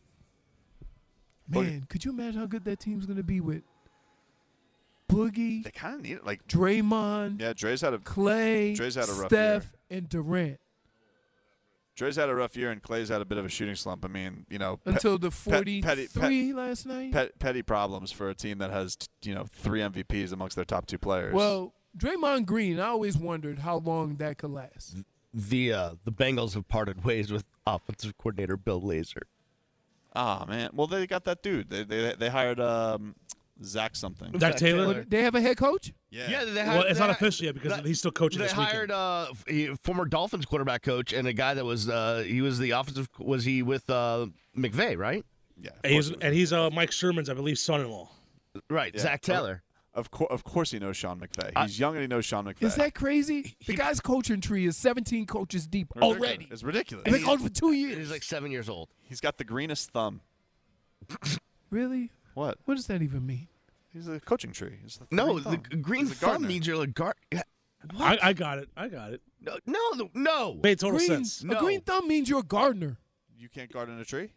[SPEAKER 3] Man, could you imagine how good that team's gonna be with Boogie,
[SPEAKER 2] They kind of need it. Like,
[SPEAKER 3] Draymond,
[SPEAKER 2] yeah, Dre's had a
[SPEAKER 3] Clay,
[SPEAKER 2] had a rough
[SPEAKER 3] Steph, and Durant
[SPEAKER 2] rough year, and Clay's had a bit of a shooting slump. I mean,
[SPEAKER 3] until the
[SPEAKER 2] petty-
[SPEAKER 3] 43 last night.
[SPEAKER 2] petty problems for a team that has 3 MVPs amongst their top 2 players.
[SPEAKER 3] Well, Draymond Green, I always wondered how long that could last.
[SPEAKER 5] The Bengals have parted ways with offensive coordinator Bill Lazor.
[SPEAKER 2] ah man, well they got that dude. They hired Zach something.
[SPEAKER 4] Zach Taylor.
[SPEAKER 3] They have a head coach?
[SPEAKER 5] Yeah, they
[SPEAKER 4] Well, it's not official yet because he's still coaching
[SPEAKER 5] They
[SPEAKER 4] this
[SPEAKER 5] hired
[SPEAKER 4] weekend.
[SPEAKER 5] former Dolphins quarterback coach and a guy that was he was the offensive was he with McVay, right?
[SPEAKER 2] Yeah, of
[SPEAKER 4] And
[SPEAKER 2] course
[SPEAKER 4] he's,
[SPEAKER 2] it was.
[SPEAKER 4] Mike Sherman's, I believe, son-in-law.
[SPEAKER 5] Right,
[SPEAKER 2] Yeah.
[SPEAKER 5] Zach Taylor.
[SPEAKER 2] Of course he knows Sean McVay. He's young and he knows Sean McVay.
[SPEAKER 3] Is that crazy? The guy's coaching tree is 17 coaches deep already.
[SPEAKER 2] It's ridiculous.
[SPEAKER 3] They've been on for 2 years.
[SPEAKER 5] He's like 7 years old.
[SPEAKER 2] He's got the greenest thumb.
[SPEAKER 3] Really?
[SPEAKER 2] What?
[SPEAKER 3] What does that even mean?
[SPEAKER 2] He's a coaching tree. He's the
[SPEAKER 5] No,
[SPEAKER 2] green
[SPEAKER 5] the
[SPEAKER 2] thumb.
[SPEAKER 5] green
[SPEAKER 2] He's a
[SPEAKER 5] thumb
[SPEAKER 2] gardener.
[SPEAKER 5] means you're a guard.
[SPEAKER 4] I got it.
[SPEAKER 5] No.
[SPEAKER 4] Made total
[SPEAKER 3] Green,
[SPEAKER 4] sense.
[SPEAKER 3] a
[SPEAKER 5] No.
[SPEAKER 3] green thumb means you're a gardener.
[SPEAKER 2] You can't garden a tree?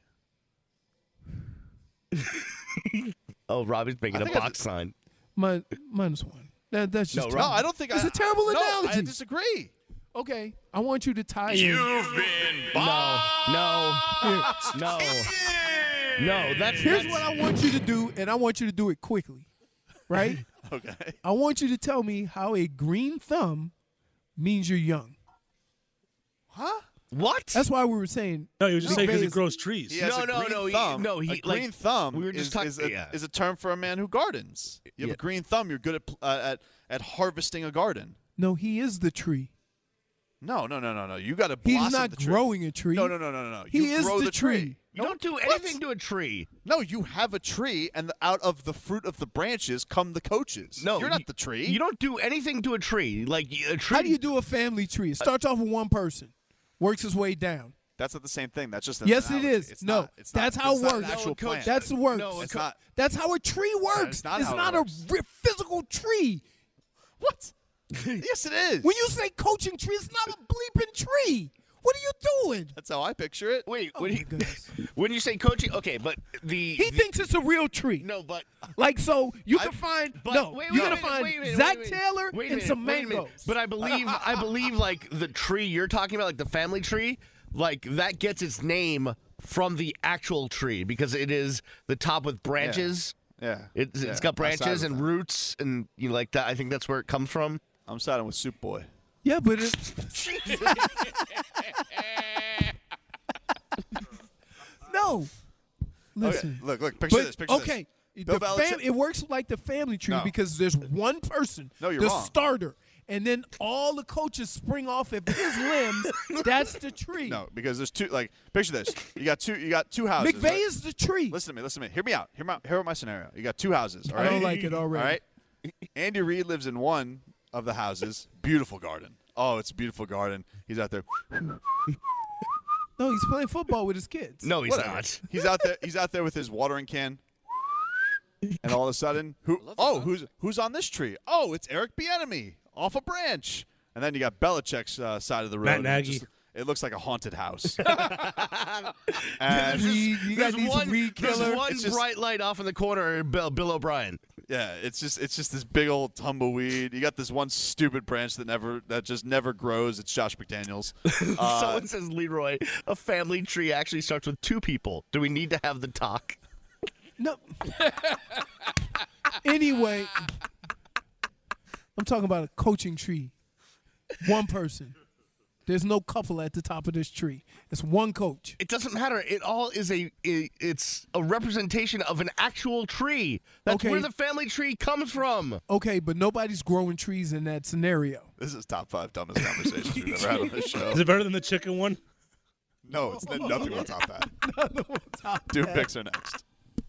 [SPEAKER 5] Oh, Robbie's making
[SPEAKER 2] I
[SPEAKER 5] a
[SPEAKER 2] think I
[SPEAKER 5] box sign.
[SPEAKER 3] Minus one. That's just
[SPEAKER 2] No, I don't think
[SPEAKER 3] It's a terrible
[SPEAKER 2] no, I
[SPEAKER 3] analogy.
[SPEAKER 2] disagree.
[SPEAKER 3] Okay, I want you to tie in.
[SPEAKER 1] You've been
[SPEAKER 5] No. That's
[SPEAKER 3] Here's what I want you to do, and I want you to do it quickly, right?
[SPEAKER 2] Okay.
[SPEAKER 3] I want you to tell me how a green thumb means you're young.
[SPEAKER 2] Huh?
[SPEAKER 5] what?
[SPEAKER 3] That's why we were saying.
[SPEAKER 4] No, he was just saying because he
[SPEAKER 3] McVay is-
[SPEAKER 4] grows trees.
[SPEAKER 2] He has
[SPEAKER 5] No,
[SPEAKER 2] a
[SPEAKER 5] no,
[SPEAKER 2] green
[SPEAKER 5] no, he-
[SPEAKER 2] thumb.
[SPEAKER 5] no, he-
[SPEAKER 2] a green
[SPEAKER 5] like,
[SPEAKER 2] thumb
[SPEAKER 5] we were just talking- yeah.
[SPEAKER 2] is a term for a man who gardens. You have
[SPEAKER 5] Yeah.
[SPEAKER 2] a green thumb. You're good at harvesting a garden.
[SPEAKER 3] No, he is the tree.
[SPEAKER 2] No. You got to blossom
[SPEAKER 3] He's not
[SPEAKER 2] the tree.
[SPEAKER 3] growing a tree.
[SPEAKER 2] No.
[SPEAKER 3] He
[SPEAKER 2] You
[SPEAKER 3] is
[SPEAKER 2] grow
[SPEAKER 3] the tree.
[SPEAKER 5] You don't do anything to a tree.
[SPEAKER 2] No, you have a tree, and out of the fruit of the branches come the coaches.
[SPEAKER 5] No,
[SPEAKER 2] you're not the tree.
[SPEAKER 5] You don't do anything to a tree. Like a tree.
[SPEAKER 3] How do you do a family tree? It starts off with one person, works his way down.
[SPEAKER 2] That's not the same thing. That's just an
[SPEAKER 3] Yes, it
[SPEAKER 2] analogy.
[SPEAKER 3] is.
[SPEAKER 2] It's
[SPEAKER 3] No,
[SPEAKER 2] not. It's
[SPEAKER 3] that's
[SPEAKER 2] not.
[SPEAKER 3] how
[SPEAKER 2] It's
[SPEAKER 3] it
[SPEAKER 2] not an
[SPEAKER 3] works.
[SPEAKER 2] actual
[SPEAKER 5] No, Coach,
[SPEAKER 2] plant.
[SPEAKER 3] That's the works.
[SPEAKER 5] No,
[SPEAKER 2] it's not.
[SPEAKER 3] That's how a tree works.
[SPEAKER 2] it's not
[SPEAKER 3] it's
[SPEAKER 2] how it
[SPEAKER 3] not
[SPEAKER 2] works.
[SPEAKER 3] a physical tree.
[SPEAKER 2] What? Yes, it is.
[SPEAKER 3] When you say coaching tree, it's not a bleeping tree. What are you doing?
[SPEAKER 2] That's how I picture it.
[SPEAKER 5] Wait,
[SPEAKER 3] Oh
[SPEAKER 5] when,
[SPEAKER 3] my
[SPEAKER 5] you,
[SPEAKER 3] goodness.
[SPEAKER 5] when you say coaching, okay, but
[SPEAKER 3] He thinks it's a real tree.
[SPEAKER 5] no, but
[SPEAKER 3] Like, so you can find
[SPEAKER 5] but
[SPEAKER 3] no,
[SPEAKER 5] wait,
[SPEAKER 3] you're
[SPEAKER 5] wait,
[SPEAKER 3] gonna
[SPEAKER 5] wait,
[SPEAKER 3] find
[SPEAKER 5] wait a minute,
[SPEAKER 3] Zach
[SPEAKER 5] wait a minute.
[SPEAKER 3] Taylor
[SPEAKER 5] Wait a
[SPEAKER 3] and
[SPEAKER 5] minute,
[SPEAKER 3] some
[SPEAKER 5] wait a minute.
[SPEAKER 3] mangoes.
[SPEAKER 5] But I believe like the tree you're talking about, like the family tree, like that gets its name from the actual tree because it is the top with branches.
[SPEAKER 2] Yeah.
[SPEAKER 5] It's
[SPEAKER 2] Yeah,
[SPEAKER 5] got
[SPEAKER 2] I side
[SPEAKER 5] branches
[SPEAKER 2] with
[SPEAKER 5] and
[SPEAKER 2] that.
[SPEAKER 5] roots and you like that. I think that's where it comes from.
[SPEAKER 2] I'm siding with Soup Boy.
[SPEAKER 3] Yeah, but it, no. Listen,
[SPEAKER 2] Okay, look. Picture
[SPEAKER 3] but
[SPEAKER 2] this. Picture
[SPEAKER 3] okay,
[SPEAKER 2] this. Bill Belichick-
[SPEAKER 3] it works like the family tree
[SPEAKER 2] No.
[SPEAKER 3] because there's one person,
[SPEAKER 2] No, you're
[SPEAKER 3] the
[SPEAKER 2] wrong.
[SPEAKER 3] starter, and then all the coaches spring off of his limbs, that's the tree.
[SPEAKER 2] No, because there's two. Like, picture this: you got two houses.
[SPEAKER 3] McVay
[SPEAKER 2] right?
[SPEAKER 3] is the tree.
[SPEAKER 2] Listen to me. Hear me out. Hear my scenario. You got two houses. All right.
[SPEAKER 3] I don't like it already.
[SPEAKER 2] All right. Andy Reid lives in one of the houses. Beautiful garden. Oh, it's a beautiful garden. He's out there.
[SPEAKER 3] No, he's playing football with his kids.
[SPEAKER 5] No, he's
[SPEAKER 2] Whatever.
[SPEAKER 5] not.
[SPEAKER 2] He's out there with his watering can. And all of a sudden, who's on this tree? Oh, it's Eric Bieniemy off a branch. And then you got Belichick's side of the road.
[SPEAKER 4] Matt Nagy.
[SPEAKER 2] It looks like a haunted house.
[SPEAKER 3] And you got these weed
[SPEAKER 5] There's
[SPEAKER 3] killer.
[SPEAKER 5] one
[SPEAKER 2] It's just-
[SPEAKER 5] bright light off in the corner, Bill O'Brien.
[SPEAKER 2] Yeah, it's just this big old tumbleweed. You got this one stupid branch that just never grows. It's Josh McDaniels.
[SPEAKER 5] Someone says, Leroy, a family tree actually starts with two people. Do we need to have the talk?
[SPEAKER 3] No. Anyway, I'm talking about a coaching tree. One person. There's no couple at the top of this tree. It's one coach.
[SPEAKER 5] It doesn't matter. It all is it's a representation of an actual tree. That's
[SPEAKER 3] Okay.
[SPEAKER 5] where the family tree comes from.
[SPEAKER 3] Okay, but nobody's growing trees in that scenario.
[SPEAKER 2] This is top 5 dumbest conversations we've ever had on this show.
[SPEAKER 4] Is it better than the chicken one?
[SPEAKER 2] No, it's nothing will top that. Doom picks are next.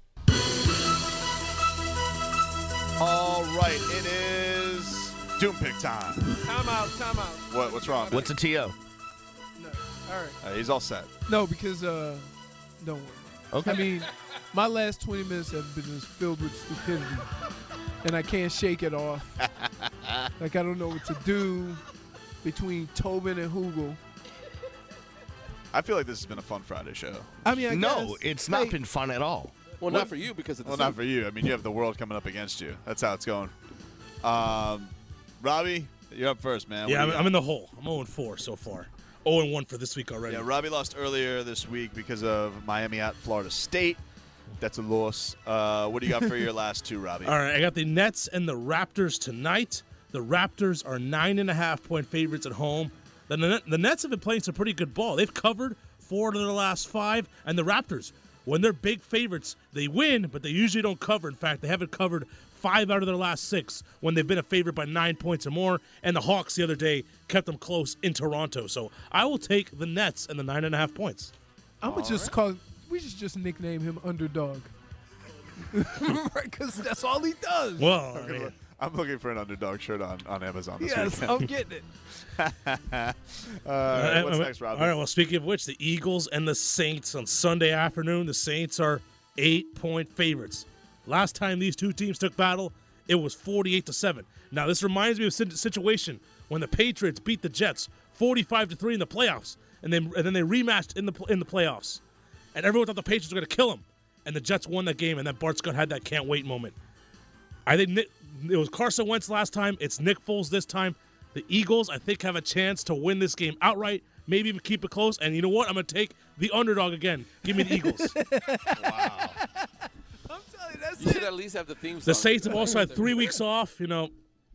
[SPEAKER 2] All right, it is Doom pick time.
[SPEAKER 3] Time out.
[SPEAKER 2] What's wrong?
[SPEAKER 5] What's a TO?
[SPEAKER 3] No. All right.
[SPEAKER 2] He's all set.
[SPEAKER 3] No, because don't worry.
[SPEAKER 5] Okay.
[SPEAKER 3] I mean, my last 20 minutes have been just filled with stupidity, and I can't shake it off. Like, I don't know what to do between Tobin and Hugel.
[SPEAKER 2] I feel like this has been a fun Friday show.
[SPEAKER 3] I mean, I
[SPEAKER 5] No,
[SPEAKER 3] guess,
[SPEAKER 5] it's not
[SPEAKER 3] hey,
[SPEAKER 5] been fun at all.
[SPEAKER 7] Well, not for you because of the
[SPEAKER 2] Well, not for you. I mean, you have the world coming up against you. That's how it's going. Robbie, you're up first, man.
[SPEAKER 4] Yeah,
[SPEAKER 2] What do you
[SPEAKER 4] I'm in the hole. I'm 0-4 so far. 0-1 for this week already.
[SPEAKER 2] Yeah, Robbie lost earlier this week because of Miami at Florida State. That's a loss. What do you got for your last two, Robbie?
[SPEAKER 4] All right, I got the Nets and the Raptors tonight. The Raptors are 9.5-point favorites at home. The Nets have been playing some pretty good ball. They've covered 4 of their last 5, and the Raptors, when they're big favorites, they win, but they usually don't cover. In fact, they haven't covered 5 out of their last 6 when they've been a favorite by 9 points or more, and the Hawks the other day kept them close in Toronto. So I will take the Nets and the 9.5 points.
[SPEAKER 3] I'm going to just call – we should just nickname him Underdog. Because that's all he does.
[SPEAKER 4] Well, I mean,
[SPEAKER 2] I'm looking for an underdog shirt on Amazon this
[SPEAKER 3] Yes,
[SPEAKER 2] weekend.
[SPEAKER 3] I'm getting it.
[SPEAKER 2] What's next, Robbie?
[SPEAKER 4] All right, well, speaking of which, the Eagles and the Saints on Sunday afternoon. The Saints are 8-point favorites. Last time these two teams took battle, it was 48-7. Now, this reminds me of a situation when the Patriots beat the Jets 45-3 in the playoffs, and then they rematched in the playoffs. And everyone thought the Patriots were going to kill them, and the Jets won that game, and then Bart Scott had that can't wait moment. I think it was Carson Wentz last time. It's Nick Foles this time. The Eagles, I think, have a chance to win this game outright, maybe even keep it close. And you know what? I'm going to take the underdog again. Give me the Eagles.
[SPEAKER 3] I'm telling you, that's
[SPEAKER 7] You should
[SPEAKER 3] it.
[SPEAKER 7] at least have the theme song.
[SPEAKER 4] The Saints have also had 3 weeks off. You know,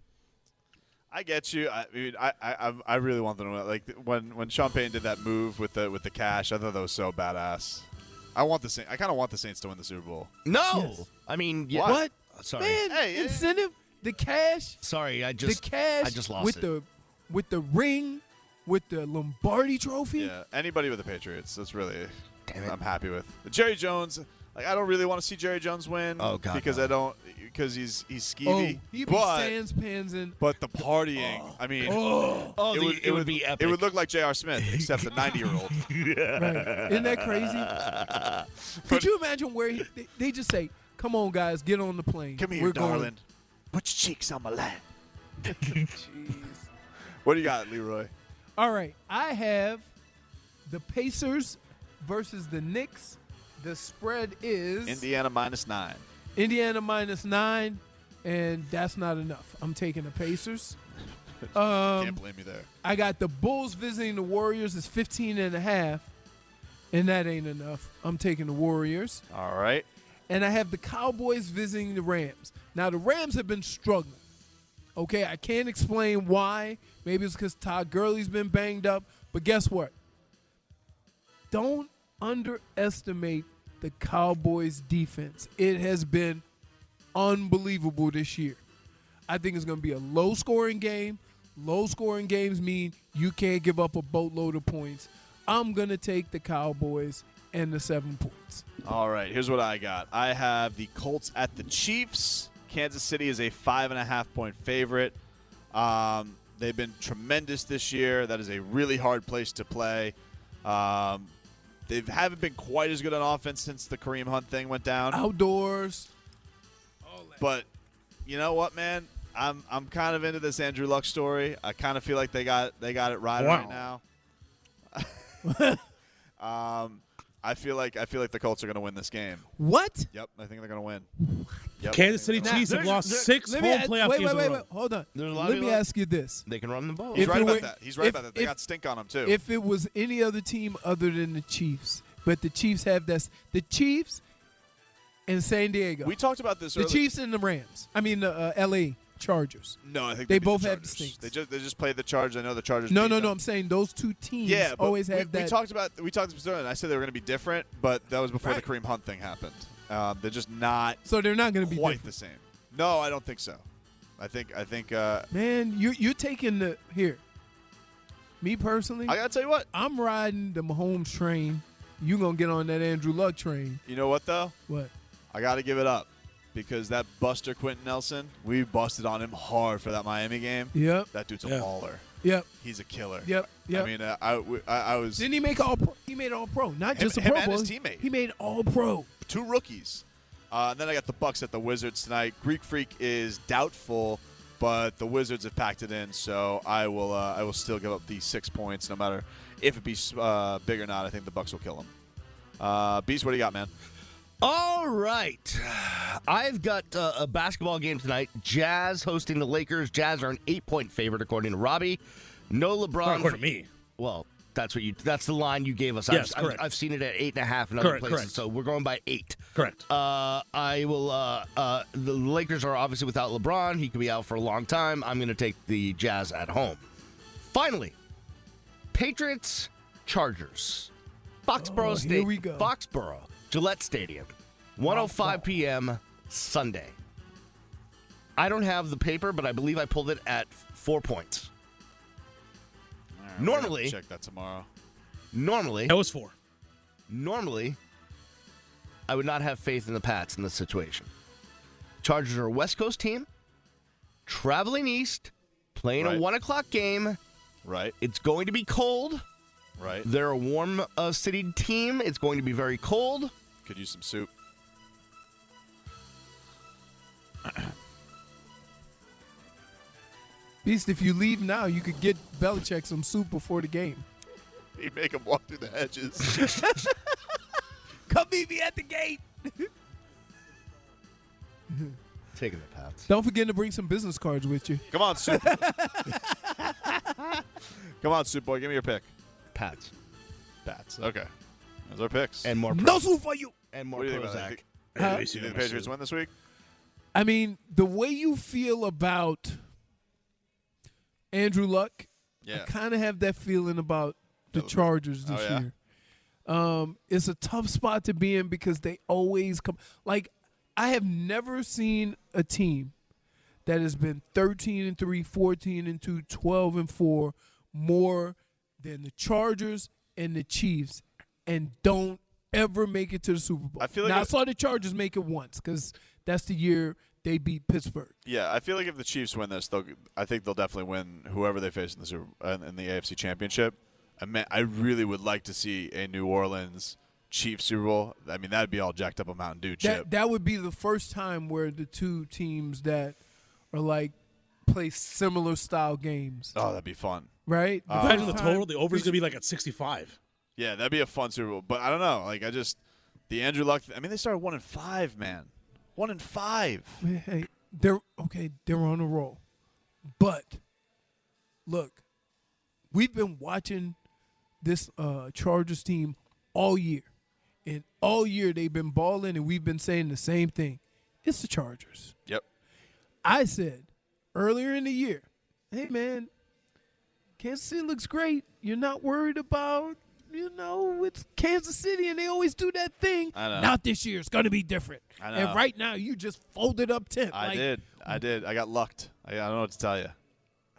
[SPEAKER 2] I get you. I mean, I really want them to win. Like when Sean Payton did that move with the cash, I thought that was so badass. I kind of want the Saints to win the Super Bowl.
[SPEAKER 5] No.
[SPEAKER 3] Yes.
[SPEAKER 5] I mean, yeah.
[SPEAKER 3] What?
[SPEAKER 5] Sorry.
[SPEAKER 3] Man,
[SPEAKER 2] Hey,
[SPEAKER 3] incentive, the cash,
[SPEAKER 5] Sorry, I
[SPEAKER 3] the
[SPEAKER 5] just
[SPEAKER 3] cash
[SPEAKER 5] I just lost
[SPEAKER 3] with
[SPEAKER 5] it.
[SPEAKER 3] the ring, with the Lombardi trophy.
[SPEAKER 2] Yeah, anybody with the Patriots. That's really
[SPEAKER 5] Damn it.
[SPEAKER 2] I'm happy with. Jerry Jones. Like I don't really want to see Jerry Jones win.
[SPEAKER 5] Oh, God,
[SPEAKER 2] because
[SPEAKER 5] no.
[SPEAKER 2] because he's
[SPEAKER 3] Oh,
[SPEAKER 2] skeevy.
[SPEAKER 3] he be
[SPEAKER 2] but
[SPEAKER 3] sans pans and
[SPEAKER 2] but the partying. I mean,
[SPEAKER 5] it would be epic.
[SPEAKER 2] It would look like J.R. Smith, except a 90-year-old.
[SPEAKER 3] right. Isn't that crazy? Could you imagine where they just say, "Come on, guys, get on the plane.
[SPEAKER 2] Come here,
[SPEAKER 3] We're
[SPEAKER 2] darling. Put your cheeks on my lap.
[SPEAKER 3] Going. Jeez.
[SPEAKER 2] What do you got, Leroy?
[SPEAKER 3] All right, I have the Pacers versus the Knicks. The spread is
[SPEAKER 2] Indiana -9.
[SPEAKER 3] Indiana -9, and that's not enough. I'm taking the Pacers.
[SPEAKER 2] Can't blame me there.
[SPEAKER 3] I got the Bulls visiting the Warriors. It's 15.5, and that ain't enough. I'm taking the Warriors.
[SPEAKER 2] All right.
[SPEAKER 3] And I have the Cowboys visiting the Rams. Now, the Rams have been struggling. Okay, I can't explain why. Maybe it's because Todd Gurley's been banged up. But guess what? Don't underestimate the Cowboys' defense. It has been unbelievable this year. I think it's going to be a low-scoring game, Low-scoring games mean you can't give up a boatload of points. I'm going to take the Cowboys and the 7 points.
[SPEAKER 2] All right, here's what I got. I have the Colts at the Chiefs. Kansas City is a 5.5-point favorite. They've been tremendous this year. That is a really hard place to play. They haven't been quite as good on offense since the Kareem Hunt thing went down.
[SPEAKER 3] Outdoors.
[SPEAKER 2] But you know what, man? I'm kind of into this Andrew Luck story. I kind of feel like they got it right now. I feel like the Colts are going to win this game.
[SPEAKER 3] What?
[SPEAKER 2] Yep, I think they're going to win. Yep.
[SPEAKER 4] Kansas City Chiefs have lost 6 home playoff games in a row.
[SPEAKER 3] Hold on.
[SPEAKER 5] There's a lot
[SPEAKER 3] Let
[SPEAKER 5] of
[SPEAKER 3] me
[SPEAKER 5] luck.
[SPEAKER 3] ask you this.
[SPEAKER 5] They can run the ball.
[SPEAKER 2] He's
[SPEAKER 3] If
[SPEAKER 2] right
[SPEAKER 3] it
[SPEAKER 2] about
[SPEAKER 3] were-
[SPEAKER 2] that. He's right
[SPEAKER 3] if-
[SPEAKER 2] about that. They
[SPEAKER 3] if-
[SPEAKER 2] got stink on them too.
[SPEAKER 3] If it was any other team other than the Chiefs, but the Chiefs have that. The Chiefs and San Diego.
[SPEAKER 2] we talked about this
[SPEAKER 3] the
[SPEAKER 2] earlier.
[SPEAKER 3] Chiefs and the Rams. I mean, the L.A. Chargers.
[SPEAKER 2] No, I think
[SPEAKER 3] They
[SPEAKER 2] beat
[SPEAKER 3] both
[SPEAKER 2] the
[SPEAKER 3] have the
[SPEAKER 2] Chargers.
[SPEAKER 3] stinks.
[SPEAKER 2] They just played the Chargers. I know the Chargers.
[SPEAKER 3] No,
[SPEAKER 2] beat
[SPEAKER 3] no,
[SPEAKER 2] them.
[SPEAKER 3] no. I'm saying those two teams
[SPEAKER 2] Yeah, but
[SPEAKER 3] always
[SPEAKER 2] we
[SPEAKER 3] had that.
[SPEAKER 2] talked about this earlier, and I said they were going to be different, but that was before
[SPEAKER 3] Right.
[SPEAKER 2] the Kareem Hunt thing happened. They're just not
[SPEAKER 3] So they're not going to be
[SPEAKER 2] quite
[SPEAKER 3] different.
[SPEAKER 2] the same. No, I don't think so. I think.
[SPEAKER 3] Man, you're taking the here. Me personally,
[SPEAKER 2] I got to tell you what.
[SPEAKER 3] I'm riding the Mahomes train. You gonna get on that Andrew Luck train?
[SPEAKER 2] You know what though?
[SPEAKER 3] What?
[SPEAKER 2] I got to give it up because that Buster Quentin Nelson, we busted on him hard for that Miami game.
[SPEAKER 3] Yep.
[SPEAKER 2] That dude's a
[SPEAKER 4] Yeah.
[SPEAKER 2] baller.
[SPEAKER 3] Yep.
[SPEAKER 2] He's a killer.
[SPEAKER 3] Yep. Yep.
[SPEAKER 2] I mean, I was
[SPEAKER 3] Didn't he make all? Pro? He made all pro, not just a
[SPEAKER 2] him
[SPEAKER 3] pro
[SPEAKER 2] and
[SPEAKER 3] bowl.
[SPEAKER 2] his teammate.
[SPEAKER 3] He made all pro.
[SPEAKER 2] 2 rookies. And then I got the Bucks at the Wizards tonight. Greek Freak is doubtful, but the Wizards have packed it in, so I will still give up the 6 points, no matter if it be big or not. I think the Bucks will kill them. Beast, what do you got, man?
[SPEAKER 5] All right. I've got a basketball game tonight. Jazz hosting the Lakers. Jazz are an 8-point favorite, according to Robbie. No LeBron.
[SPEAKER 4] Not according to me.
[SPEAKER 5] Well, that's the line you gave us.
[SPEAKER 4] Yes,
[SPEAKER 5] I've,
[SPEAKER 4] correct.
[SPEAKER 5] I've seen it at 8.5 in other
[SPEAKER 4] Correct,
[SPEAKER 5] places,
[SPEAKER 4] correct.
[SPEAKER 5] so we're going by 8.
[SPEAKER 4] Correct.
[SPEAKER 5] I will. The Lakers are obviously without LeBron. He could be out for a long time. I'm going to take the Jazz at home. Finally, Patriots, Chargers, Foxborough State.
[SPEAKER 3] here we go.
[SPEAKER 5] Foxborough, Gillette Stadium, 1:05 p.m. Sunday. I don't have the paper, but I believe I pulled it at 4 points. Normally-
[SPEAKER 2] check that tomorrow.
[SPEAKER 5] Normally,
[SPEAKER 4] That was 4.
[SPEAKER 5] I would not have faith in the Pats in this situation. Chargers are a West Coast team, traveling east, playing
[SPEAKER 2] Right.
[SPEAKER 5] a 1 o'clock game.
[SPEAKER 2] Right,
[SPEAKER 5] It's going to be cold.
[SPEAKER 2] right.
[SPEAKER 5] They're a warm city team. It's going to be very cold.
[SPEAKER 2] Could use some soup.
[SPEAKER 3] Beast, if you leave now, you could get Belichick some soup before the game.
[SPEAKER 2] You make him walk through the hedges.
[SPEAKER 3] Come meet me at the gate.
[SPEAKER 5] Taking the Pats.
[SPEAKER 3] Don't forget to bring some business cards with you.
[SPEAKER 2] Come on, soup. Come on, soup boy. Give me your pick.
[SPEAKER 5] Pats.
[SPEAKER 2] Bats. Okay. Those are picks.
[SPEAKER 5] And more
[SPEAKER 3] No soup for you.
[SPEAKER 5] and more
[SPEAKER 2] what do you think about that?
[SPEAKER 5] Prozac.
[SPEAKER 3] Huh?
[SPEAKER 2] You think the Patriots win this week?
[SPEAKER 3] I mean, the way you feel about Andrew Luck,
[SPEAKER 2] Yeah.
[SPEAKER 3] I kind of have that feeling about the Chargers this
[SPEAKER 2] yeah?
[SPEAKER 3] year. It's a tough spot to be in because they always come. Like, I have never seen a team that has been 13-3, 14-2, 12-4 more than the Chargers and the Chiefs, and don't ever make it to the Super Bowl.
[SPEAKER 2] I feel like
[SPEAKER 3] now, I
[SPEAKER 2] it-
[SPEAKER 3] saw the Chargers make it once because that's the year they beat Pittsburgh.
[SPEAKER 2] Yeah, I feel like if the Chiefs win this, I think they'll definitely win whoever they face in the AFC Championship. I really would like to see a New Orleans Chiefs Super Bowl. I mean, that'd be all jacked up a Mountain Dew chip.
[SPEAKER 3] That would be the first time where the two teams that are like play similar style games,
[SPEAKER 2] Oh, that'd be fun.
[SPEAKER 3] right?
[SPEAKER 4] Imagine the
[SPEAKER 3] first
[SPEAKER 4] total.
[SPEAKER 3] time-
[SPEAKER 4] The over is going to be like at 65.
[SPEAKER 2] Yeah, that'd be a fun Super Bowl. But I don't know. Like, the Andrew Luck. I mean, they started 1-5, man. 1-5.
[SPEAKER 3] Hey, they're okay. They're on a roll, but look, we've been watching this Chargers team all year, and all year they've been balling, and we've been saying the same thing. It's the Chargers.
[SPEAKER 2] Yep.
[SPEAKER 3] I said earlier in the year, hey, man, Kansas City looks great. You're not worried about, it's Kansas City, and they always do that thing.
[SPEAKER 2] I know.
[SPEAKER 3] Not this year. It's going to be different.
[SPEAKER 2] I know.
[SPEAKER 3] And right now, you just folded up tent.
[SPEAKER 2] I did. I got lucked. I don't know what to tell you.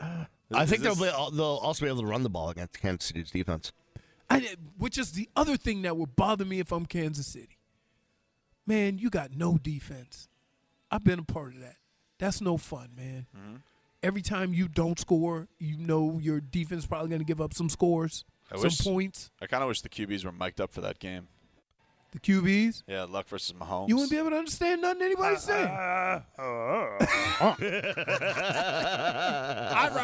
[SPEAKER 5] I think they'll also be able to run the ball against Kansas City's defense.
[SPEAKER 3] Which is the other thing that would bother me if I'm Kansas City. Man, you got no defense. I've been a part of that. That's no fun, man. Mm-hmm. Every time you don't score, you know your defense is probably going to give up some scores, points.
[SPEAKER 2] I kind of wish the QBs were mic'd up for that game.
[SPEAKER 3] The QBs?
[SPEAKER 2] Yeah, Luck versus Mahomes.
[SPEAKER 3] You wouldn't be able to understand nothing anybody's saying.
[SPEAKER 2] I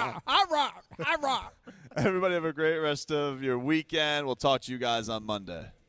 [SPEAKER 2] rock. Everybody have a great rest of your weekend. We'll talk to you guys on Monday.